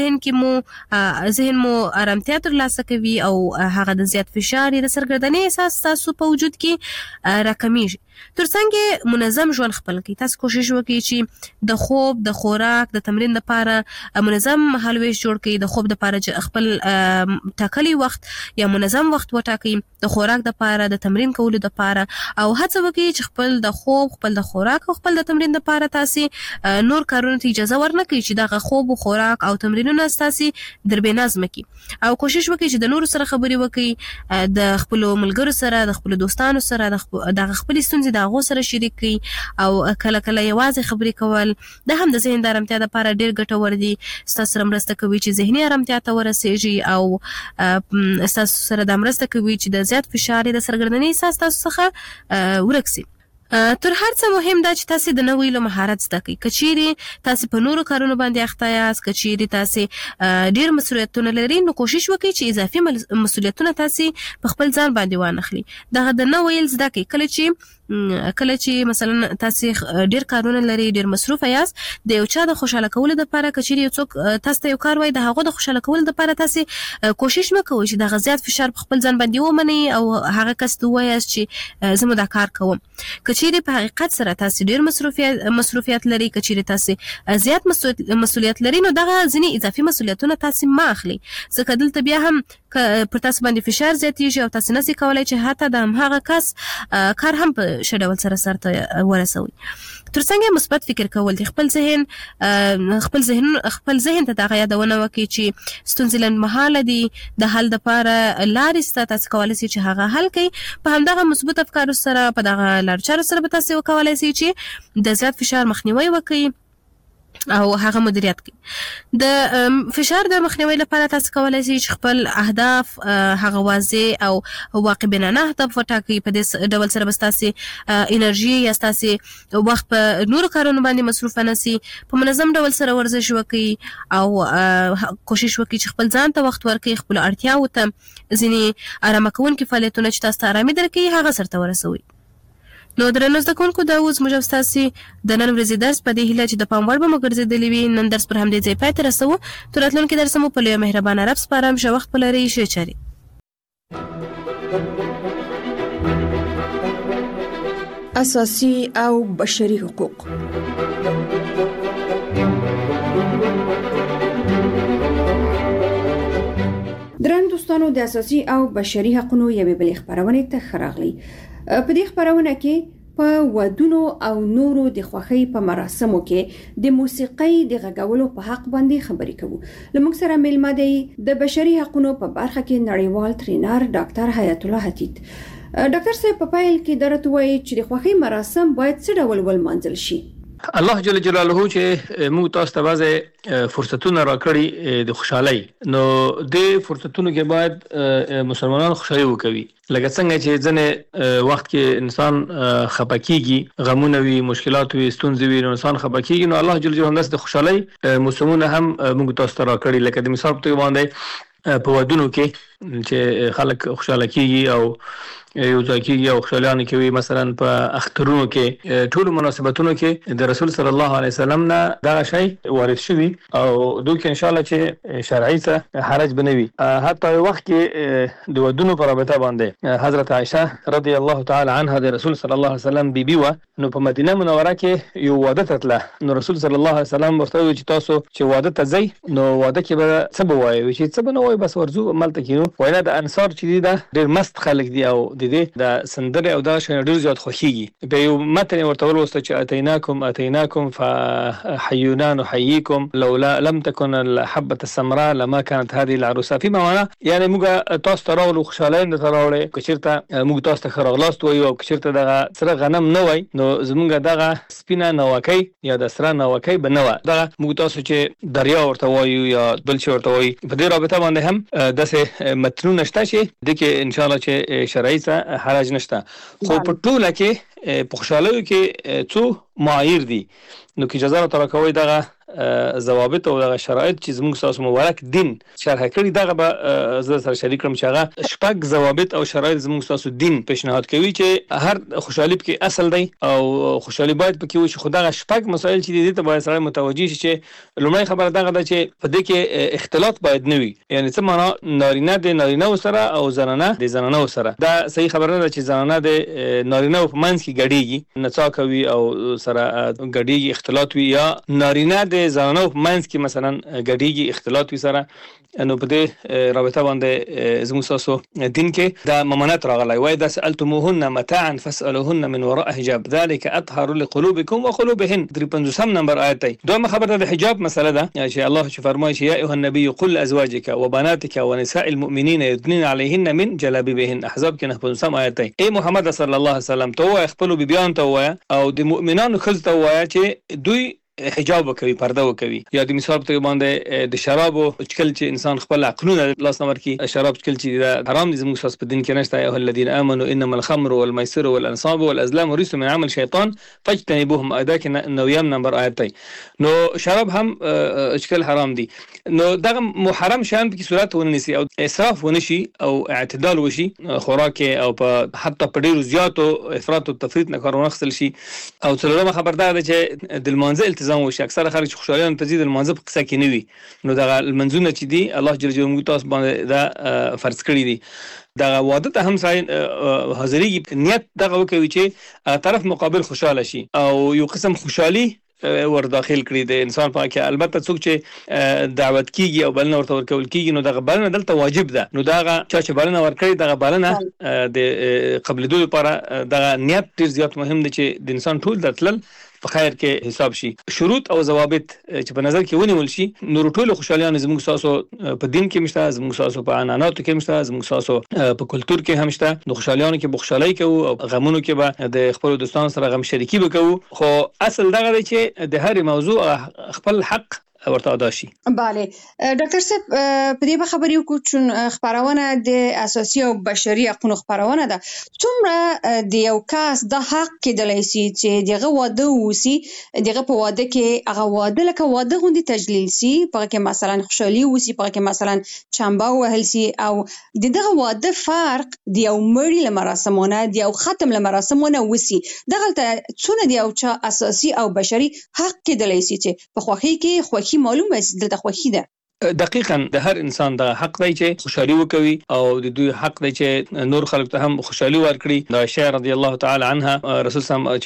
ذهن مو آرامتیا ترلاسه کوي او هغه د زیات فشار یا د سرګردنۍ احساس تاسو په وجود کې راکمیږي ترڅنګ منظم ژوند خپل کړئ تاسو کوشش وکړئ چې د خوب د خوراک د تمرین لپاره منظم مهالویش جوړ کړئ د خوب لپاره خپل ټاکلي وخت یا منظم وخت وټاکئ د خوراک لپاره د تمرین کولو لپاره او هڅه وکړئ چې خپل د خوب خپل د خوراک او خپل د تمرین لپاره تاسو نور کارونه ته اجازه ورنکړئ چې دغه خوب او خوراک او تمرینونه تاسو دربه نظم کړئ او کوشش وکړئ چې د نور سره خبرې وکړئ د خپل ملګرو سره د خپل دوستانو سره د خپل ستونزې یوازې د هغو سره شریک کړي او کله کله یوازې خبرې کول د هم د ذهن د ارامتیا لپاره ډېر ګټور دي. ستاسو سره مرسته کوي چې ذهني ارامتیا ته ورسیږي او ستاسو سره د مرسته کوي چې د زیات فشار د سرګردنۍ احساس تاسو څخه ورک شي. تر هر څه مهم دا چې تاسو د نوې علم مهارت زده کړئ. کچېرې تاسو په نورو کارونو باندې اخته یاست، کچېرې تاسو ډېر مسؤلیتونه لري، نو کوشش وکړئ چې اضافي مسؤلیتونه تاسو په خپل ځان باندې وانخلي. دغه د نوې علم زده کړئ. کله چې مثلا تاسو ډېر کارونه لري، ډېر مصروف یاست، د یو چا د خوشاله کولو لپاره کچېرې یو څوک تاسو ته یو کار وایي، د هغه د خوشاله کولو لپاره تاسو کوشش مکوئ چې دغه زیات فشار په خپل ځان باندې ومنئ او هغه کس ته ووایاست چې زه مو دا کار کوم. کچېرې په حقیقت سره تاسو ډېر مصروفیت لري، کچېرې تاسو زیات مسؤلیت لري، نو دغه ځینې اضافي مسؤلیتونه تاسو ما اخلي، ځکه دلته بیا هم پر تاسو باندې فشار زیاتېږي او تاسو نشئ کولی چې حتی د همهغه کس کار هم په ښه ډول سره سرته ورسوئ. تر څنګه مثبت فکر کول دي، خپل ذهن ته دغه یادونه وکړي چې ستونزې لنډمهاله دي، د حل دپاره لارې شته، تاسو کولی شئ چې هغه حل کړئ. په همدغه مثبت افکارو سره، په دغه لارو چارو سره به تاسو وکولی شئ چې د زیات فشار مخنیوی وکړئ او هغه مدیریت کړي. د فشار د مخنیوي لپاره تاسو کولی شئ چې خپل اهداف هغه واضح او واقع بینانه اهداف وټاکئ. په دې ډول سره به ستاسې انرژي یا ستاسې وخت په نورو کارونو باندې مصروفه نه سي. په منظم ډول سره ورزش وکړئ او کوشش وکړئ چې خپل ځان ته وخت ورکړئ، خپلو اړتیاوو ته ځینې ارامه کوونکي فعالیتونه چې تاسو ته ارامي درکوي هغه سرته ورسوئ. نو درنو زده کوونکو، دا اوس موږ ستاسو د نن ورځې درس په دې هیله چې د پام وړ به مو ګرځېدلی وي. نن درس پر همدې ځای پای ته رسوو. تر راتلونکي درسه مو په لویه مهربانه رب سپارم. ښه وخت ولرئ، ښې چارې. اساسي او بشري حقوق. درن دوستانو، د اساسي او بشري حقوقو یوې بلې خبرونه ته خراغلي. په دې خبرونه کې په ودونو او نورو د خوښۍ په مراسمو کې د موسیقۍ د غږولو په حق باندې خبرې کوو. لمونږ سره میلمه دی د بشري حقوقو په برخه کې نړیوال ټرینر ډاکټر حیات الله حتیت. ډاکټر صاحب، په پیل کې درته وایي چې د خوښۍ مراسم باید څه ډول ولمانځل شي؟ الله جل جلاله چې موږ تاسو ته بعضې فرصتونه راکړي د خوشحالۍ، نو د فرصتونو کې باید مسلمانان خوشحالي وکوي. لکه څنګه چې ځنې وخت کې انسان خپه کېږي، غمونه وي، مشکلات وي، ستونزې وي، نو انسان خپه کېږي، نو الله جل جلاله د خوشحالۍ موسمونه هم موږ تاسو ته راکړي. لکه د مثال په توګه باندې په ودونو کې چې خلک خوشاله کېږي او یو ځای کېږي او خوشحالیانې کوي. مثلا په اخترونو کې، ټولو مناسبتونو کې د رسول صلی الله علیه وسلم نه دغه شی وارد شوي او دوی کې انشاءالله چې شرعي څه حرج به نه وي. حتی یو وخت کې د ودونو په رابطه باندې حضرت عایشه رضی الله تعالی عنها د رسول صلی الله علیه وسلم بیبي وه، نو په مدینه منوره کې یو واده ته تله، نو رسول صلی الله علیه وسلم ورته وویل چې تاسو چې واده ته ځئ نو واده کې به څه به وایئ؟ چې څه به نه وایو، بس ورځو هملته کېنو. وایي نه، د انصار چې دي دا ډېر مست خلک دي او د دې د سندرې او دغه شیان ډېر زیات خوښېږي. په یو متن ورته ولوسته چې اتیناکم فحیونا نحییکم لولا لم تکن الحبة السمراء لما كانت هذه العروسه. فی معنا یعنی موږ تاسو ته راغلو، خوشحالۍ درته راوړې، که چېرته موږ تاسو ته ښه راغلاست وایو او که چېرته دغه سره غنم نه وای نو زمونږ دغه سپینه ناوکۍ یا د سره ناوکۍ به نه وه. دغه موږ تاسو چې دریا ورته وایو یا بل شی ورته وایي، په دې رابطه باندې هم داسې متنونه شته چې د کې انشاءالله چې شرعي څه حرج نشته. خو په ټوله کې په خوشحالیو کې څو معایر دي، نو که اجازه راته راکوئ دغه ضوابط او دغه شرایط چې زموږ ستاسو مبارک دین شرح کړي، دغه به زه سره شریک کړم چې هغه شپږ ضوابط او شرایط زموږ ستاسو دین پیشنهاد کوي چې هر خوشحالي پکې اصل دی او خوشحالي باید پکې وشي. خو دغه شپږ مسایل چې دي ته باید سړی متوجه شي چې لومړی خبره دغه ده چې په دې کې اختلاط باید نه وي. یعنی څه معنا؟ نارینه د نارینه‌و سره او زنانه د زنانه‌و سره. دا صحیح خبره نه ده چې زنانه د نارینه‌و په منځ کې ګډېږي، نڅا کوي او سره ګډېږي، اختلاط وي، یا نارینه د زنانو په منځ کې مثلا ګډېږي، اختلاط وي سره. نو په دې رابطه باندې زموږ ستاسو دین کې دا ممانعت راغلی. وایي اذا سألتموهن متاعا فاسألوهن من وراء حجاب ذلك اطهر لقلوبكم وقلوبهن. 53 نمبر آیت دی. دویمه خبره د حجاب مسله ده چې الله چې فرمایي چې یا ایها النبي قل لازواجك وبناتك ونساء المؤمنين يدنين عليهن من جلابيبهن. احزاب کې 95 آیت دی. ای محمد صلی الله علیه وسلم ته وایي خپل بیبيان ته وایي او د مؤمنانو ښځو ته وایي چې دوی حجاب وکوي، پرده وکوي. یا د مثال په باندې د شرابو چکل چې انسان خپل عقلونه لاس نور کی شراب چکل چې حرام دي زموږ په دین کې نشته. ایه الذين امنوا انما الخمر والميسر والانصاب والازلام رجس من عمل شیطان فاجتنبوهم. ادا کې نویم نمبر آیت دی. نو شراب هم چکل حرام دي. نو دغه محرم شان په صورت ونیسي او اسراف ونشي او اعتدال وشي خوراک او په حتی په ډیرو زیاتو افراط او تفریط نه کارونه خپل شي. او څلورمه خبردار ده چې د المنزل التزام وشي. اکثره خلک خوشالیان تزيد المنزل په قصه کې نه وي. نو دغه المنزونه چې دي الله جل جلاله تاسو باندې دا فرض کړی دي. دغه واده ته هم ساين حاضري نیت دغه وکوي چې طرف مقابل خوشاله شي او یو قسم خوشالي ور داخل کړی د انسان په کې. البته څوک چې دعوت کیږي او بلنه ورته ورکول کیږي نو دغه بلنه دلته واجب ده. نو دغه چې بلنه ورکړي دغه بلنه د قبلېدو لپاره دغه نیت ډیر زیات مهم دی چې د انسان ټول دتل په خیر کې حساب شي. شروط او ضوابط چې په نظر کې ونیول شي نو ټول خوشالیان زموږ ساسو په دین کې مشته، زموږ ساسو په عنعناتو کې مشته، زموږ ساسو په کلچر کې هم شته. نو خوشالیانو کې بخښالۍ کوو او غمونو کې به د خپل دوستانو سره غم شریکي وکړو. خو اصل دغه دی چې د هر موضوع خپل حق ورته ادا شي. بله ډاکټر صاحب په دې خبرې وکړو چې خبرونه د اساسي او بشري حقوقو خبرونه ده. څومره د یو کس د حق کېدلای شي چې دغه واده وسی، دغه په واده کې هغه واده لکه واده غوندي تجلیل شي، په کې مثلا خوشحالي وسی، په کې مثلا چمبا وهل شي او دغه واده فرق د یو مړي له مراسمونه د یو ختم له مراسمونه وسی. دغه څونه د یو چا اساسي او بشري حق کېدلای شي چې په خوخي کې معلومه است دلته خوښي ده. دقیقاً د هر انسان د حق دی چې خوشحالي وکوي او د دوی حق دی چې نور خلک ته هم خوشحالي ورکړي. د عائشہ رضی الله تعالی عنها رسول صلی الله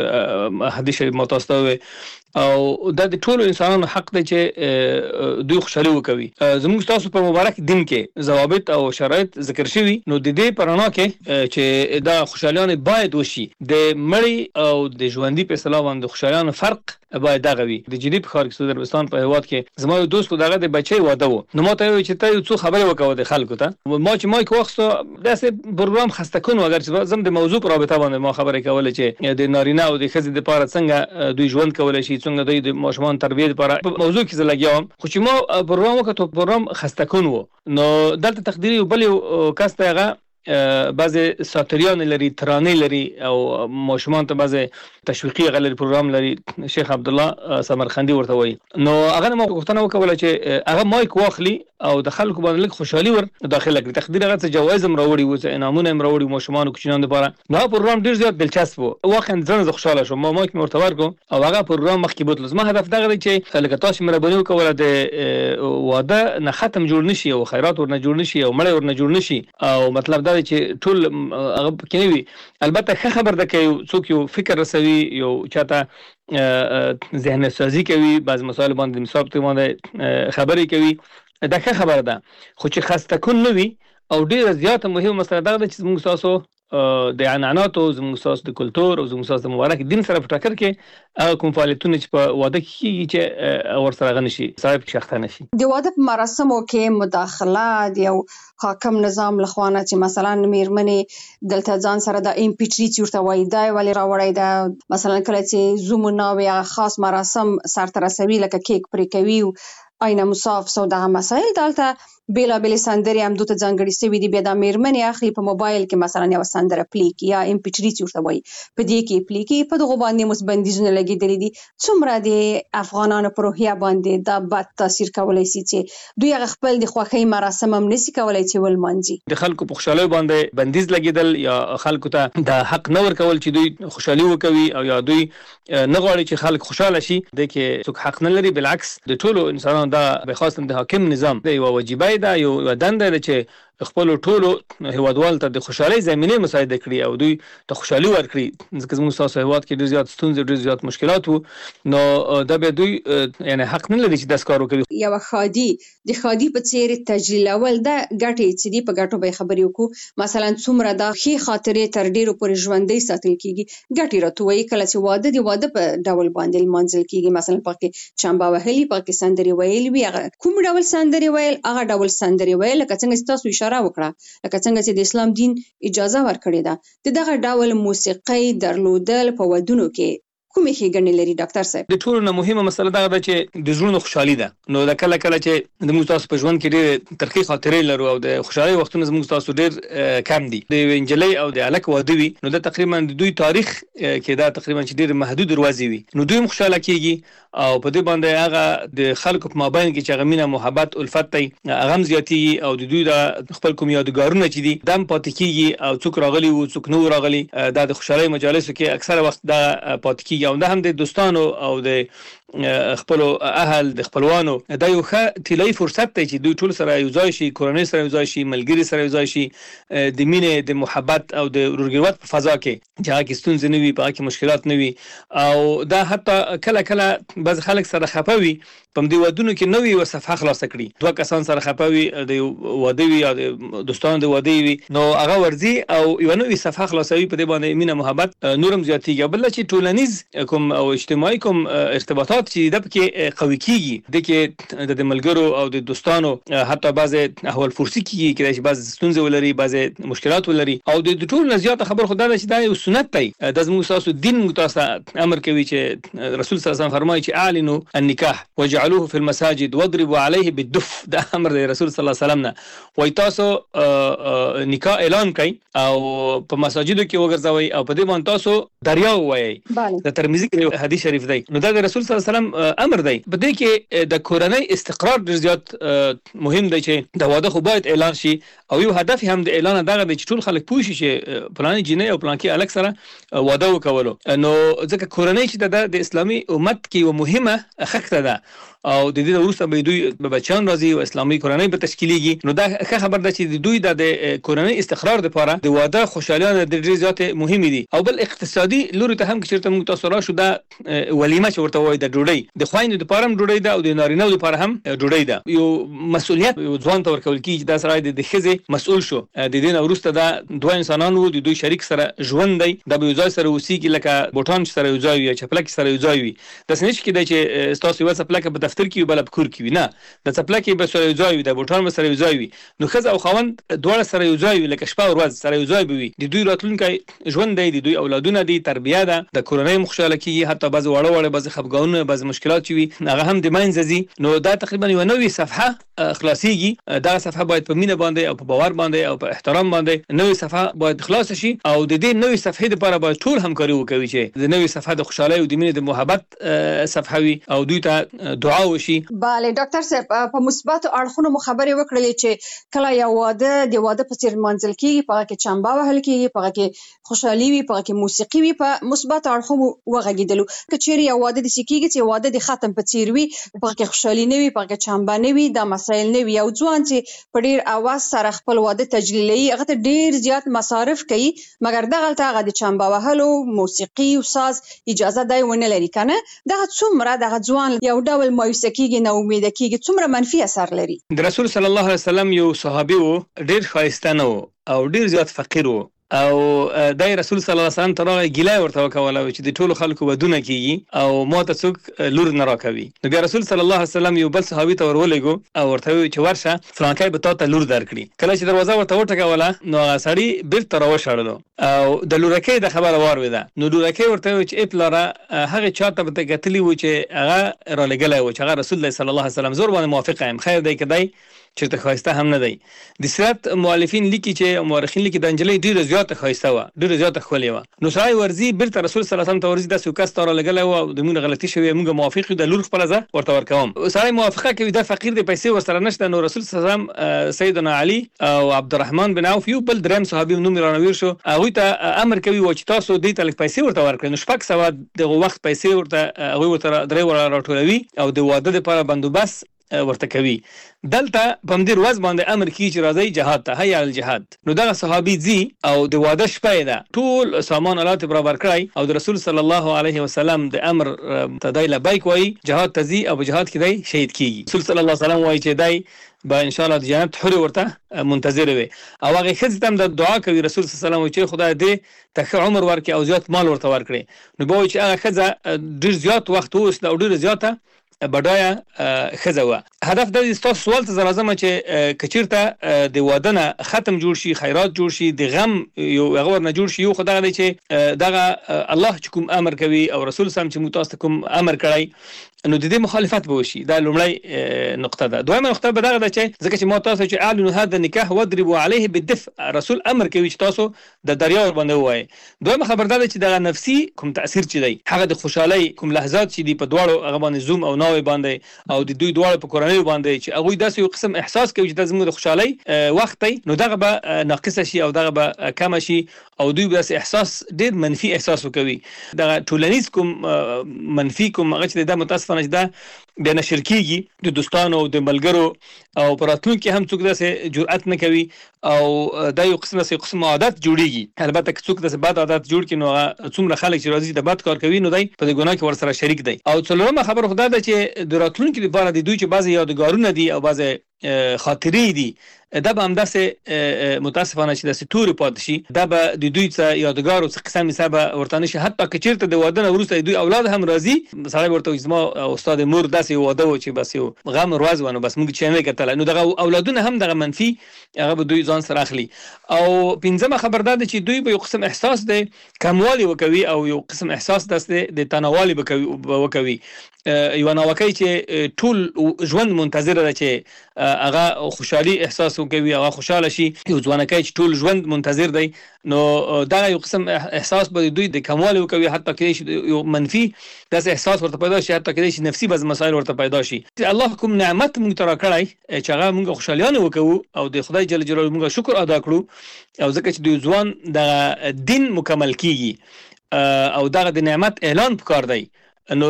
چې حدیث شریف متوسطه او د ټولو انسانانو حق دی چې دوی خوشحالي وکوي. زموږ تاسو په مبارک دین کې ضوابط او شرایط ذکر شوي. نو د دې پرانا کې چې دا خوشحالیان باید وشي. د مړی او د ژوندۍ په اصطلاح باندې خوشحالیان فرق باید دغه وي. د جدي په خار کې سعودي عربستان په هواد کې زما یو دوست دغه د بچي واده وو. نو ما ته وی چې ته یو څه خبره وکاو د خلکو ته. ما چې مایک واخستو داسې پروګرام خسته کون اگر چې زم د موضوع په رابطه باندې ما خبره کوله چې د نارینه او د ښځې د لپاره څنګه دوی ژوند کولای شي، څنګه د ماشومان تربیه لپاره موضوع کې زلګیام. خو چې ما پروګرام وکړو پروګرام خسته کون وو. نو دلته تقدیری بل یو کس ته هغه بعضی ساتریان لري، ترانه لري او ماشومان ته بعضی تشویقي غلل پروګرام لري. شیخ عبد الله سمرخندي ورته وایي. نو هغه ما غوښتنه وکوله چې هغه مایک واخلي او د خلکو باندې لږ خوشحالي ور داخله کړي. تقدیر هغه څه جوایز هم راوړي وو، څه انعامونه هم راوړي ماشومان او کوچنیان لپاره. نو پروګرام ډیر زیات دلچسپ وو. واقعا زه خوشاله شوم. ما مایک ورته ورکو او هغه پروګرام مخکې بوتل. زما هدف دغه دی چې لکه تاسو مهرباني وکوله د واده نه ختم جوړ نشي او خیرات ورنه جوړ نشي او مړی ورنه جوړ نشي. او مطلب دا دی چې ټول هغه کې وي. البته ښه خبر ده کې څوک یو فکر رسوي، یو چاته ذهن سازي کوي، بعض مسائل باندې مثال ته باندې خبرې کوي. دا ښه خبره ده. خو چې خسته کون نه وي او ډیره زیاته مهمه مسله ده چې موږ تاسو د عنعناتو زموږ ساس د کلچر او زموږ ساس د مبارک دین سره په ټکر کې کوم فعالیتونه چې په واده کې چې ور سره غنشي صاحب شخته نشي. د واده په مراسمو کې مداخله د یو حاکم نظام لخوانه چې مثلا میرمنې دلته ځان سره د امپیچری چورته وای دا ولی راوړی دا مثلا کله چې زومونه یا خاص مراسم سره رسوي لکه کیک پرې کوي آینه مصاف سو دغه مسائل دلته بیلا بیل سندري هم دوته ځانګړي سوي دي. بیا د میرمنې اخلي په موبایل کې مثلا یو سندره پلیک یا امپیچری چورته وای په دې کې پلیک په دغه باندې مسبندیزونه لګیدلې دي. څومره د افغانانو پر روحیه باندې دا بد تاثیر کولای شي چې دوی خپل د خوښۍ مراسم هم نشي کولای چې ولمانځي. د خلکو په خوشاله باندې بندیز لګیدل یا خلکو ته د حق نه ور کول چې دوی خوشالي وکوي او یا دوی نه غواړي چې خلک خوشاله شي. د کې څوک حق نه لري، بالعکس د ټولو انسانانو دا به خاصه د حاکم نظام دی او واجبای دا یو دنده ده چې خپل ټولو هیوادوال ته د خوشحالي زمينه مساعده کړي او دوی ته خوشحالي ورکړي. ځکه زموږ تاسو هیواد کې ډیر زیات ستونزې، ډیر زیات مشکلات وو. نو دا به دوی یعنی حق نه لري چې داس کار وکړي. یو خادي د خادي په څیر تجلیل اول دا ګټي چې دی په ګټو به خبرې وکړو. مثلا څومره دا خې خاطرې تر ډیرو پورې ژوندۍ ساتل کیږي. ګټي راتوي کله چې واده دی واده په ډول باندې منځل کیږي. مثلا پکې چمبا وهلي، پکې سندري ویل وی، کوم ډول سندري ویل، هغه ډول سندري ویل لکه څنګه تاسو اشاره وکړه لکه څنګه چې د اسلام دین اجازه ورکړې ده دغه ډول موسیقي درلودل په ودونو کې کومې ښېګڼې لري ډاکټر صاحب؟ د ټولو نه مهمه مسله دا ده چې د زړونو خوشحالي ده. نو د کله چې د موږ تاسو په ژوند کې ډېر ترخې خاطرې لرو او د خوشحالۍ وختونه زموږ تاسو ډېر کم دي. د انجلۍ او د هلک واده وي نو د تقریبا د دوی تاریخ کې دا تقریبا چې ډېر محدود دروازې وي نو دوی هم خوشحاله کېږي او په دې باندې هغه د خلکو په مابین کې چې هغه مینه محبت الفت دی هغه هم زیاتېږي او د دوی د خپل کوم یادګارونه چې دي دم پاتې کېږي او څوک راغلي وو څوک نو راغلي دا د خوشحالۍ مجالسو کې اکثره وخت دا پاتې کېږي او دا هم د دوستانو او د خپل اهل د خپلوانو دا یو ښه طلایي فرصت دی چې دوی ټول سره یو ځای شي کورنۍ سره یو ځای شي ملګري سره یو ځای شي د مینې د محبت او د ورورګلوت په فضا کې چې هغه کې ستونزې نه وي په هغه کې مشکلات نه وي او دا حتی کله بعض خلک سره خفه وي په دې ودونو کې نوې یو صفحه خلاصه کړي دوه کسان سره خفه وي د واده وي او د دوستانو د واده وي نو هغه ورځي او یو نوې صفحه خلاصوي په دې باندې مینه محبت نورم زیاتېږي بل چې ټولنیز کوم او اجتماعي کوم ارتباطات چې د پکې قوي کیږي د کې د ملګرو او د دوستانو حتی بعض احوال فرسي کیږي چې بعض ستونزې ولري بعض مشکلات ولري او د ټول نه زیاته خبر خدای دا چې دا یو سنت دی د زموږ تاسو دین متاسف امر کوي چې رسول صلی الله علیه وسلم فرمایي چې اعلنوا النکاح وجعلوه في المساجد واضربوا عليه بالدف دا امر دی رسول صلی الله علیه وسلم نه وای تاسو نکاح اعلان کړئ او په مساجدو کې وګرځوي او په دې باندې تاسو دریا وایي د ترمذی کې حدیث شریف دی نو دا د رسول صلی الله علیه وسلم امر دی په دې کې د کورنۍ استقرار ډیر زیات مهم دی چې د واده خو باید اعلان شي او یو هدف هم د اعلان دغه دی چې ټول خلک پوه شي چې پلان جنې او پلان کې الګ سره واده وکولو نو ځکه کورنۍ چې د اسلامي امت کې یو مهمه خښته ده او د دې وروسته به دوی بچان راځي او اسلامي کورنۍ به تشکیلېږي نو دا ښه خبر ده چې دوی د کورنۍ استقرار لپاره د واده خوشالیانه د ډیر زیات مهمه دي او بل اقتصادي لوري ته هم چې چیرته موږ تاسو راشو دا ولیمه چې ورته وایي د ډوډۍ د خویندو لپاره هم ډوډۍ ده او د نارینه‌و لپاره هم ډوډۍ ده یو مسؤلیت یو ځوان ته ورکول کیږي دا سره د ښځې مسؤل شو د دې نه وروسته دا دوه انسانانو د دوی شریک سره ژوند دی د یو ځای سره اوسېږي لکه بوټان سره یو ځای وي چپلک سره یو ځای وي د سنچ کې د چې تاسو یو چپلک په دفتر کې بل په کور کې وي نه د چپلک به سره یو ځای وي د بوټان سره یو ځای وي نو ښځه او خاوند دواړه سره یو ځای وي لکه شپه او ورځ سره یو ځای وي د دوی راتلونکي ژوند دی د دوی اولادونه دي تربیه ده د کورنۍ مخشاله کیږي حتی بعض وړه بعض خفګانونه بعض مشکلات وي هغه هم د منځ ځي نو دا تقریبا یو نوې صفحه خلاصيږي دا صفحه باید په مینه باندې او په باور باندې او په احترام باندې نوې صفحه باید خلاص شي او د دې نوې صفحې لپاره باید ټول همکاري وکړي چې د نوې صفحه د خوشحالۍ او د مینې د محبت صفحه وي او دوی ته دعا وشي bale ډاکټر صاحب په مثبت اړخونو مو خبرې وکړلې چې کله یو واده د واده په څیر منځل کیږي په کې چمبا وهل کیږي په کې خوشحالي وي په کې موسیقي وي په مثبت اړخونو وغږیدلو کچېری یو واده د سکیږي چې واده د ختم په څیر وي په کې خوشحالي نه وي په کې چمبا نه وي د مسایل نه وي او ځوان چې په ډیر اواز سره خپل واده تجلیلي هغه ته ډیر زیات مصارف کوي مګر دغه هغه د چمبا وهلو موسیقي او ساز اجازه دی ونه لري کنه دغه څومره دغه ځوان یو ډول مایوسه کیږي نه امید کیږي څومره منفي اثر لري د رسول صلی الله علیه وسلم یو صحابي وو ډیر ښایسته نه او ډیر زیات فقیر وو او دای رسول صلی الله علیه وسلم ترغه ګیلای ورته وکوله چې د ټولو خلکو ودونه کیږي او ماته څوک لور نه راکوي نو بیا رسول صلی الله علیه وسلم یو بل صحابي ته ورولېګو او ورته وی چې ورشه فلانکای به تاسو لور درکړي کله چې دروازه ورته وټکوله نو هغه سړی بیرته راوشړلو او د لورکې د خبره وارویده نو لورکې ورته وی چې اپلاره هغه چاته به کتلی و چې هغه را لګلای و چې هغه رسول الله صلی الله علیه وسلم زور باندې موافق یم خیر دی کدی چې ته خواسته هم نه دی د سیرت مؤلفین لیکي چې مورخین لیکي د انجلۍ ډیره زیاته خواسته و ډیره زیاته خولې و نو سړی ورزي بیرته رسول صلی الله علیه وسلم ته ورزي د سوکاس تر لګلای و د موږ غلطي شوی موږ موافق یو د لور خپل ځه ورته ورکوم سړی موافقه کوي د فقیر د پیسې ورسره نشته نو رسول صلی الله علیه وسلم سیدنا علی او عبدالرحمن بن عوف یو بل دریم صحابي نوم رانویر شو هغه ته امر کوي و چې تاسو دې تل پیسې ورته ورکړئ نو شپږ سو د وخت پیسې ورته هغه ورته درې ور راټولوي او د واده لپاره بندوبست ورته کوي دلته په مدیر وز باندې امر کی چې راځي جهاد ته هيا الجهاد نو دغه صحابي زی او د واده شپه ده ټول سامان آلات برابر کړای او د رسول صلی الله علیه وسلم د امر تدای لبیک وای جهاد تزي او جهاد کې دی شهید کیږي رسول صلی الله علیه وسلم وای چې دی با ان شاء الله د جنت حور ورته منتظر وي او هغه خځه تم د دعا کوي رسول صلی الله علیه وسلم چې خدای دې ته عمر ورکړي او زیات مال ورته ورکړي نو به چې هغه خځه ډیر زیات وخت اوس او ډیر زیاته بډایه ښځه وه. هدف دا دی ستاسو سوال ته راځم چې کچیرته د واده نه ختم جوړ شي، خیرات جوړ شي، د غم یو هغه ورنه جوړ شي، یو خو دغه دی چې دغه الله چې کوم امر کوي او رسول سم چې موږ تاسو ته کوم امر کړی نو د دې مخالفت به وشي. دا لومړی نقطه ده. دویمه نقطه به دغه ده چې ځکه چې ما تاسو چې اعلنوا هذا النکاح واضربوا عليه بالدف، رسول امر کوي چې تاسو د دریا ور باندې وایي. دویمه خبر ده چې دغه نفسي کوم تاثیر چې دی هغه د خوشحالي کوم لحظات چې دی په دواړو هغه باندې زوم او ناوي باندې او د دوی دواړو په کورنۍ باندې چې هغه داسې یو قسم احساس کوي چې د زموږ د خوشحالي وخت دی، نو دغه به ناقصه شي او دغه به کم شي او دوی به احساس ډیر منفي احساس وکوي. دغه ټولنیز کوم منفي کوم هغه چې د متاسفانه چې دا بیا نشر کیږي د دوستانو او د ملګرو او پراتونکو هم څوک داسې جرأت نه کوي او دا یو قسم عادت جوړیږي. البته که څوک داسې بد عادت جوړ کړي نو څومره خلک چې راځي د بد کار کوي نو دی په دې ګناه کې ورسره شریک دی. او څلورمه خبره خو دا ده چې د راتلونکي لپاره د دوی چې بعضې یادګارونه دي او بعضې خاطرې دي دا به همداسې متاسفانه چې داسې تورې پاتې شي، دا به د دوی څه یادګار او څه قسم حساب ورته نه شي. حتی که چېرته د واده نه وروسته دوی اولاد هم راځي، سړی ورته وایي زما استاد مور داسې واده و چې بس یو غم ورځ و نو بس موږ چې نه کتله، نو دغه اولادونه هم دغه منفي هغه به دوی ځان سره اخلي. او پنځمه خبر دا ده چې دوی به یو قسم احساس دی کموالی وکوي او یو قسم احساس داسې د تناوالي وکوي. یو ناوکۍ چې ټول ژوند منتظر ده چې هغه خوشحالي احساس وکوي، هغه خوشاله شي. یو ځوانکی چې ټول ژوند منتظر دی نو دا یو قسم احساس به دوی د کموالي وکوي، حتی کېدای شي یو منفي داسې احساس ورته پیدا شي، حتی کېدای شي نفسي بعض مسایل ورته پیدا شي. الله کوم نعمت موږ ته راکړی چې هغه موږ خوشحالیانه وکړو او د خدای جل جلاله موږ شکر ادا کړو، او ځکه چې د ځوان د دین مکمل کیږي او دغه د نعمت اعلان پکار دی، نو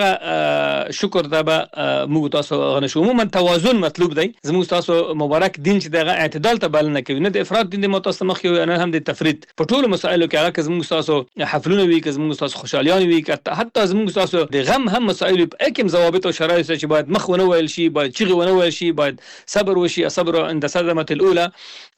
دغه شکر دا به موږ تاسو غنښو. عموما توازن مطلوب دی. زموږ تاسو مبارک دین چې دغه اعتدال ته بلنه کوي، نه د افراط دین د متاسو مخ یو نه هم د تفرید په ټولو مسایلو کې. هغه که زموږ تاسو حفلونه وي، که زموږ تاسو خوشالیان وي، حتی زموږ تاسو د غم هم مسایل په کوم ضوابط او شرایط چې باید مخ ونه ویل شي، باید چیغه ونه ویل شي، باید صبر وشي، صبر عند صدمه الاولى.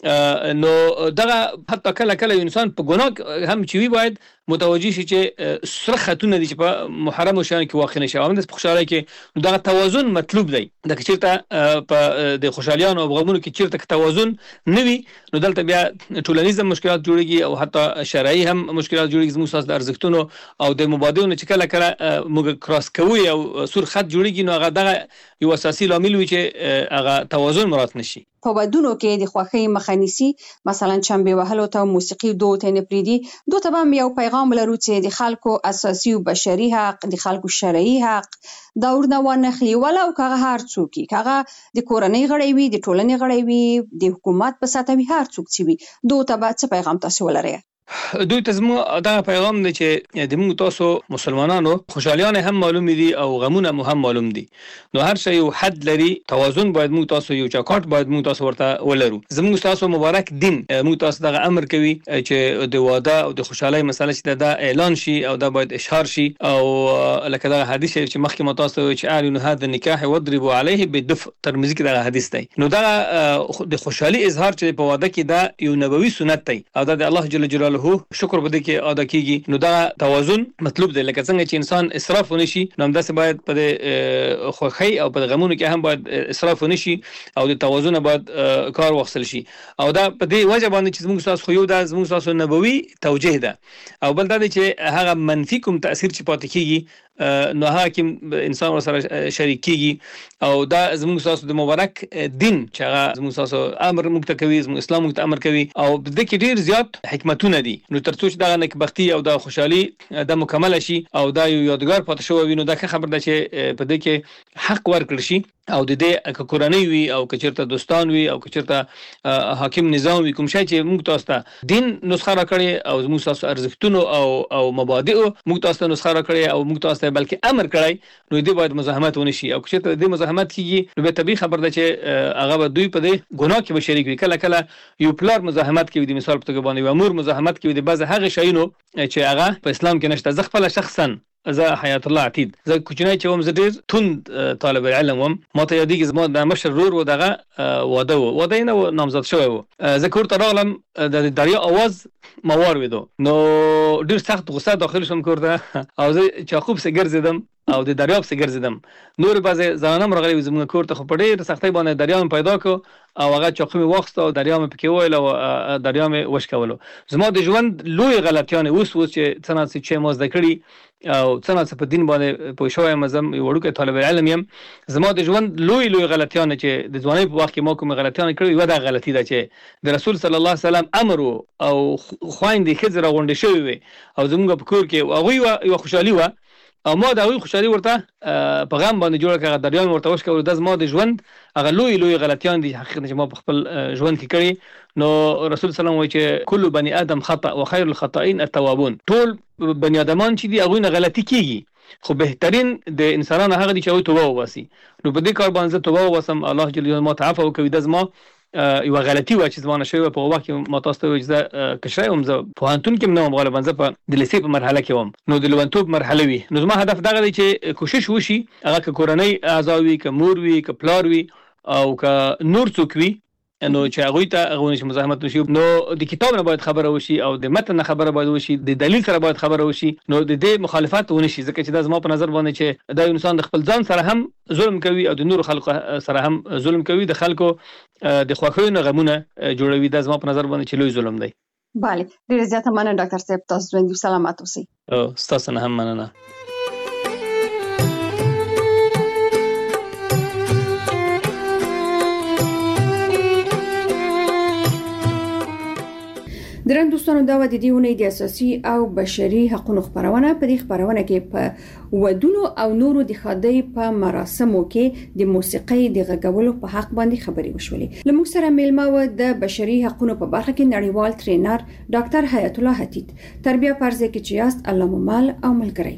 نو دغه حتی کله کله انسان په ګناه هم چې وي باید متوجي شي چې سره خاتون دي چې په محرم شان کې واقع نشي. او د خوشحالۍ کې دغه توازن مطلوب دی. د چیرته په د خوشحالیانو او غمونو کې چیرته توازن نه وي نو دلته بیا ټولنیز مشکلات جوړيږي او حتی شرعي هم مشکلات جوړيږي. زموږ اساس د ارزښتونو او د مبادلونو چې کله کله موږ کراس کوي او سور خط جوړيږي نو هغه دغه یو اساسي لامل وي چې هغه توازن مراعات نشي. په ودونو کې د خوښۍ مخه نیسي، مثلا چنبې وهلو ته موسیقي دود نه پریدي. دوی ته هم یو پیغام لرو چې د خلکو اساسي او بشري حق، د خلکو شرعي حق دا ورنه ونخلي، ولو که هر څوک هغه د کورنۍ غړی وي، د ټولنې غړی وي، د حکومت په سطح وي، هر څوک چې وي. دوی ته به څه پیغام تاسو ولرئ؟ دوی ته زموږ دا پیغام دی چې د موږ تاسو مسلمانانو خوشحالیان هم معلوم دي او غمونه هم معلوم دي، نو هر شی یو حد لري. توازن باید موږ تاسو یو چاکاټ باید موږ تاسو ورته ولرو. زموږ تاسو مبارک دین موږ تاسو دغه امر کوي چې د واده او د خوشحالۍ مسله چې دا اعلان شي او دا باید اشهار شي. او لکه دا حدیث چې مخکې ما تاسو چې اعلنوا هذا النکاح واضربوا عليه بالدف، ترمذی کې دا حدیث دی. نو دا د خوشحالي اظهار چې په واده کې دا یو نبوي سنت دی او دا د الله جل جلاله شکر بده کې ادا کیږي. نو دا توازن مطلوب دی. لکه څنګه چې انسان اسراف ونشي نو هم داسې باید په خوښۍ او په غمونو کې هم باید اسراف ونشي او د توازن باید کار واخیستل شي. او دا په دې وجه باندې چې زموږ تاسو خو یو دا زموږ تاسو نبوي توجیه ده او بل دا چې هغه منفي کوم تاثیر چې پاتې کیږي نو هغه کې انسان سره شریک کیږي. او دا زموږ تاسو د مبارک دین چې هغه زموږ تاسو امر موږ ته کوي، زموږ اسلام موږ ته امر کوي او د دې کې ډیر زیات حکمتونه دي. نو ترڅو چې دا نکبختي او دا خوشحالي د مکمل شي او دا یو یادګار پاتې شو وي نو دا خبر ده چې په دې کې حق ورکړل شي او د دې کورنۍ وي او کچرته دوستان وي او کچرته حاکم نظام وي، کوم شي چې موږ تاسو ته دین نسخه راکړي او موږ تاسو ارزښتونو او مبادئ موږ تاسو ته نسخه راکړي او موږ تاسو ته بلکې امر کړی نو دې باید مزاحمت ونشي. او کچرته دې مزاحمت کیږي نو به طبيعي خبر ده چې هغه دوی په دې ګناه کې به شریک وي. کله کله یو پلار مزاحمت کوي، د مثال په توګه باندې امور مزاحمت کوي د بعض هغه شیونو چې هغه په اسلام کې نشته. زه خپل شخصا زه حیات الله عتید زه کوچنی چې وم زه ډېر تند طالب علم وم. ما ته یادېږي زما د مشر ورور و دغه واده یې نه نامزد شوی و. زه کور ته راغلم د دریا اواز ما واورېدو نو ډېر سخت غصه داخل شوم کور ته او زه چاقو پسې ګرځېدم او د دریاب څخه ګرځیدم نور بعض ځانم راغلی زموږ کور ته خو په ډېر سختۍ باندې دریاب پیدا کو او هغه چاقو می واخست او دریاب پکې ویل او دریاب وشکولو زما د ژوند لوی غلطیان اوس چې څنګه چې ما زده کړی او څنګه په دین باندې پوه شوم زم وړوکه طالب علم يم زما د ژوند لوی غلطیان چې د ځوانۍ په وخت کې ما کوم غلطیان کړې و دا غلطي ده چې د رسول صلی الله علیه وسلم امر او خويندې خزر غونډې شوی وي او زموږ په کور کې هغه یو خوشحالي و او ما دا وی خوشحالي ورته په غم باندې جوړه کړه دریان ورته وښکول د زما د ژوند هغه لوی غلطیان دي حقیقت چې ما په خپل ژوند کې کړی نو رسول صلی الله علیه وسلم وایي چې کل بني ادم خطا وخير الخطائين التوابون ټول بني ادمان چې دي هغه نه غلطي کیږي خو بهترین د انسانانو هغه دي چې توبه وباسي نو په دې کار باندې توبه وباسم الله جل جلاله ما تعفو کوي د زما یو غلطي و چې زمانه شوی په وخت کې ما تاسو ته اجازه کښرایم زه په انتون کې نو غالبا زه په د لیسې په مرحله کې وم نو د لونتوب مرحله وی نو زما هدف دغه دی چې کوشش وشي هغه ک کورنۍ اعضاوي ک مور وی ک پلار وی او ک نور څوک وی نو چې هغه ته هغه نشي مزاحمت وشي نو د کتاب نه باید خبره وشي او د متن خبره باید وشي د دلیل سره باید خبره وشي نو د دې مخالفت ونشي ځکه چې دا زما په نظر باندې چې دا انسان د خپل ځان سره هم ظلم کوي او د نور خلکو سره هم ظلم کوي د خلکو د خوښیو غمونه جوړوي دا زما په نظر باندې چې لوی ظلم دی bale ډیره زیاته مننه ډاکټر صاحب تاسو ژوندۍ سلامات اوسئ او تاسو نه هم مننه درن دوستانو دا و د دې ونې د اساسي او بشري حقوقو خبرونه په دې خبرونه کې په ودونو او نورو د خدای په مراسمو کې د موسیقۍ د غږولو په حق باندې خبرې وشولې لمږ سره میلمه و د بشري حقوقو په برخه کې نړیوال ټرینر ډاکټر حیات الله حتیت تربیه پرځه کې چې است الله ممال او ملګری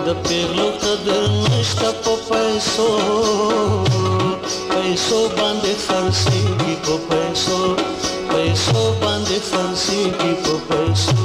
د پیغلو قدر نشته په پیسو پیسو باندې خرڅېږي په پیسو پیسو باندې خرڅېږي په پیسو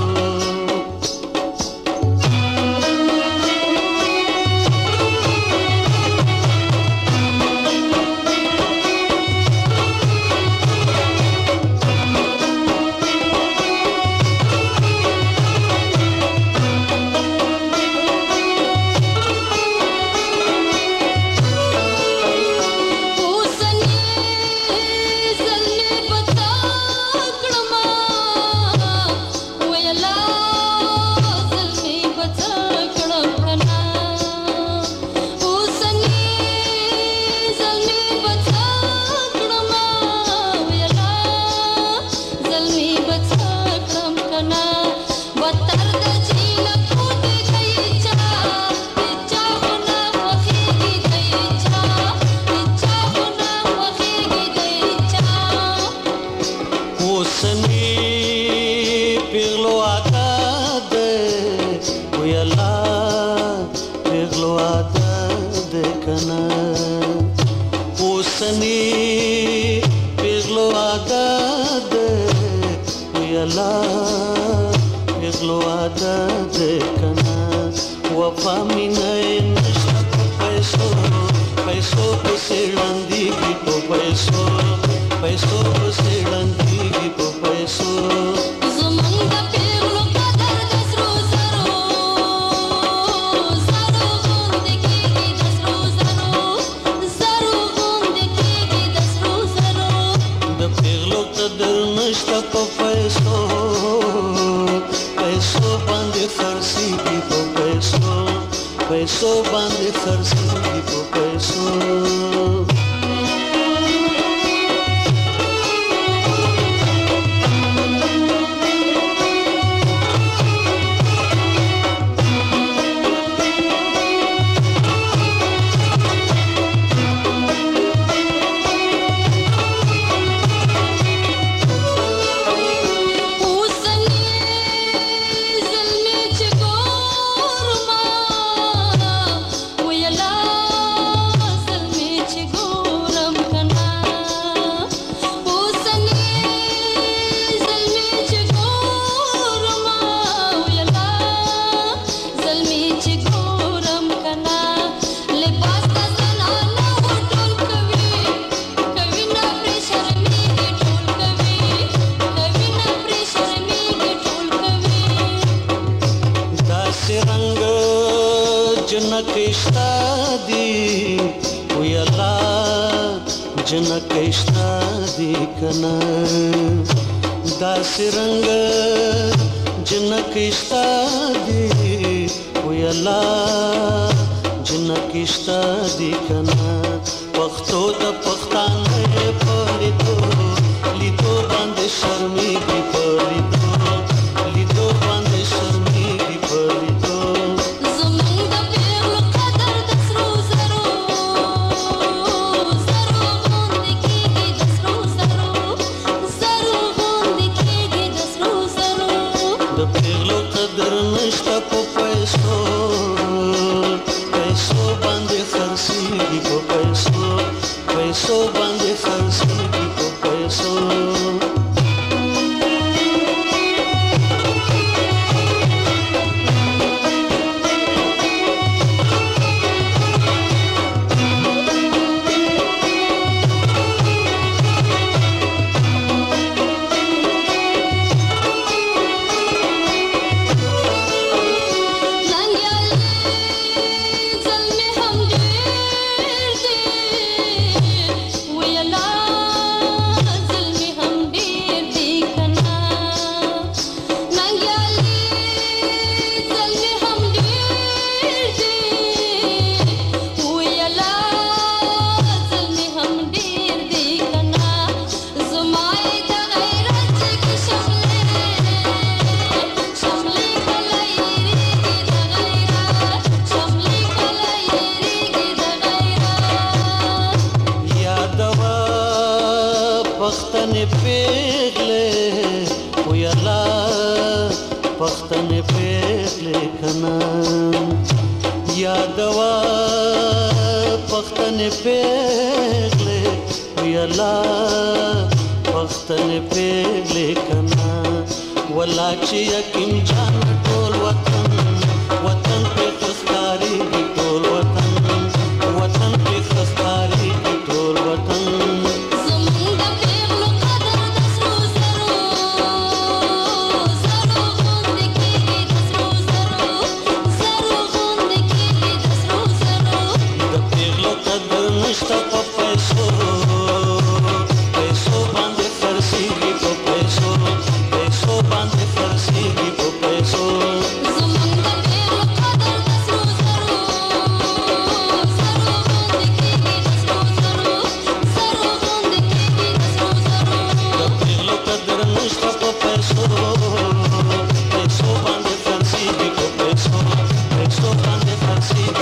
پیغلې وی الله وختنې پیغلې کنا ولا چې یقین جان ټول وطن وطن په خستاري ټول وطن وطن په خستاري ټول وطن Peso,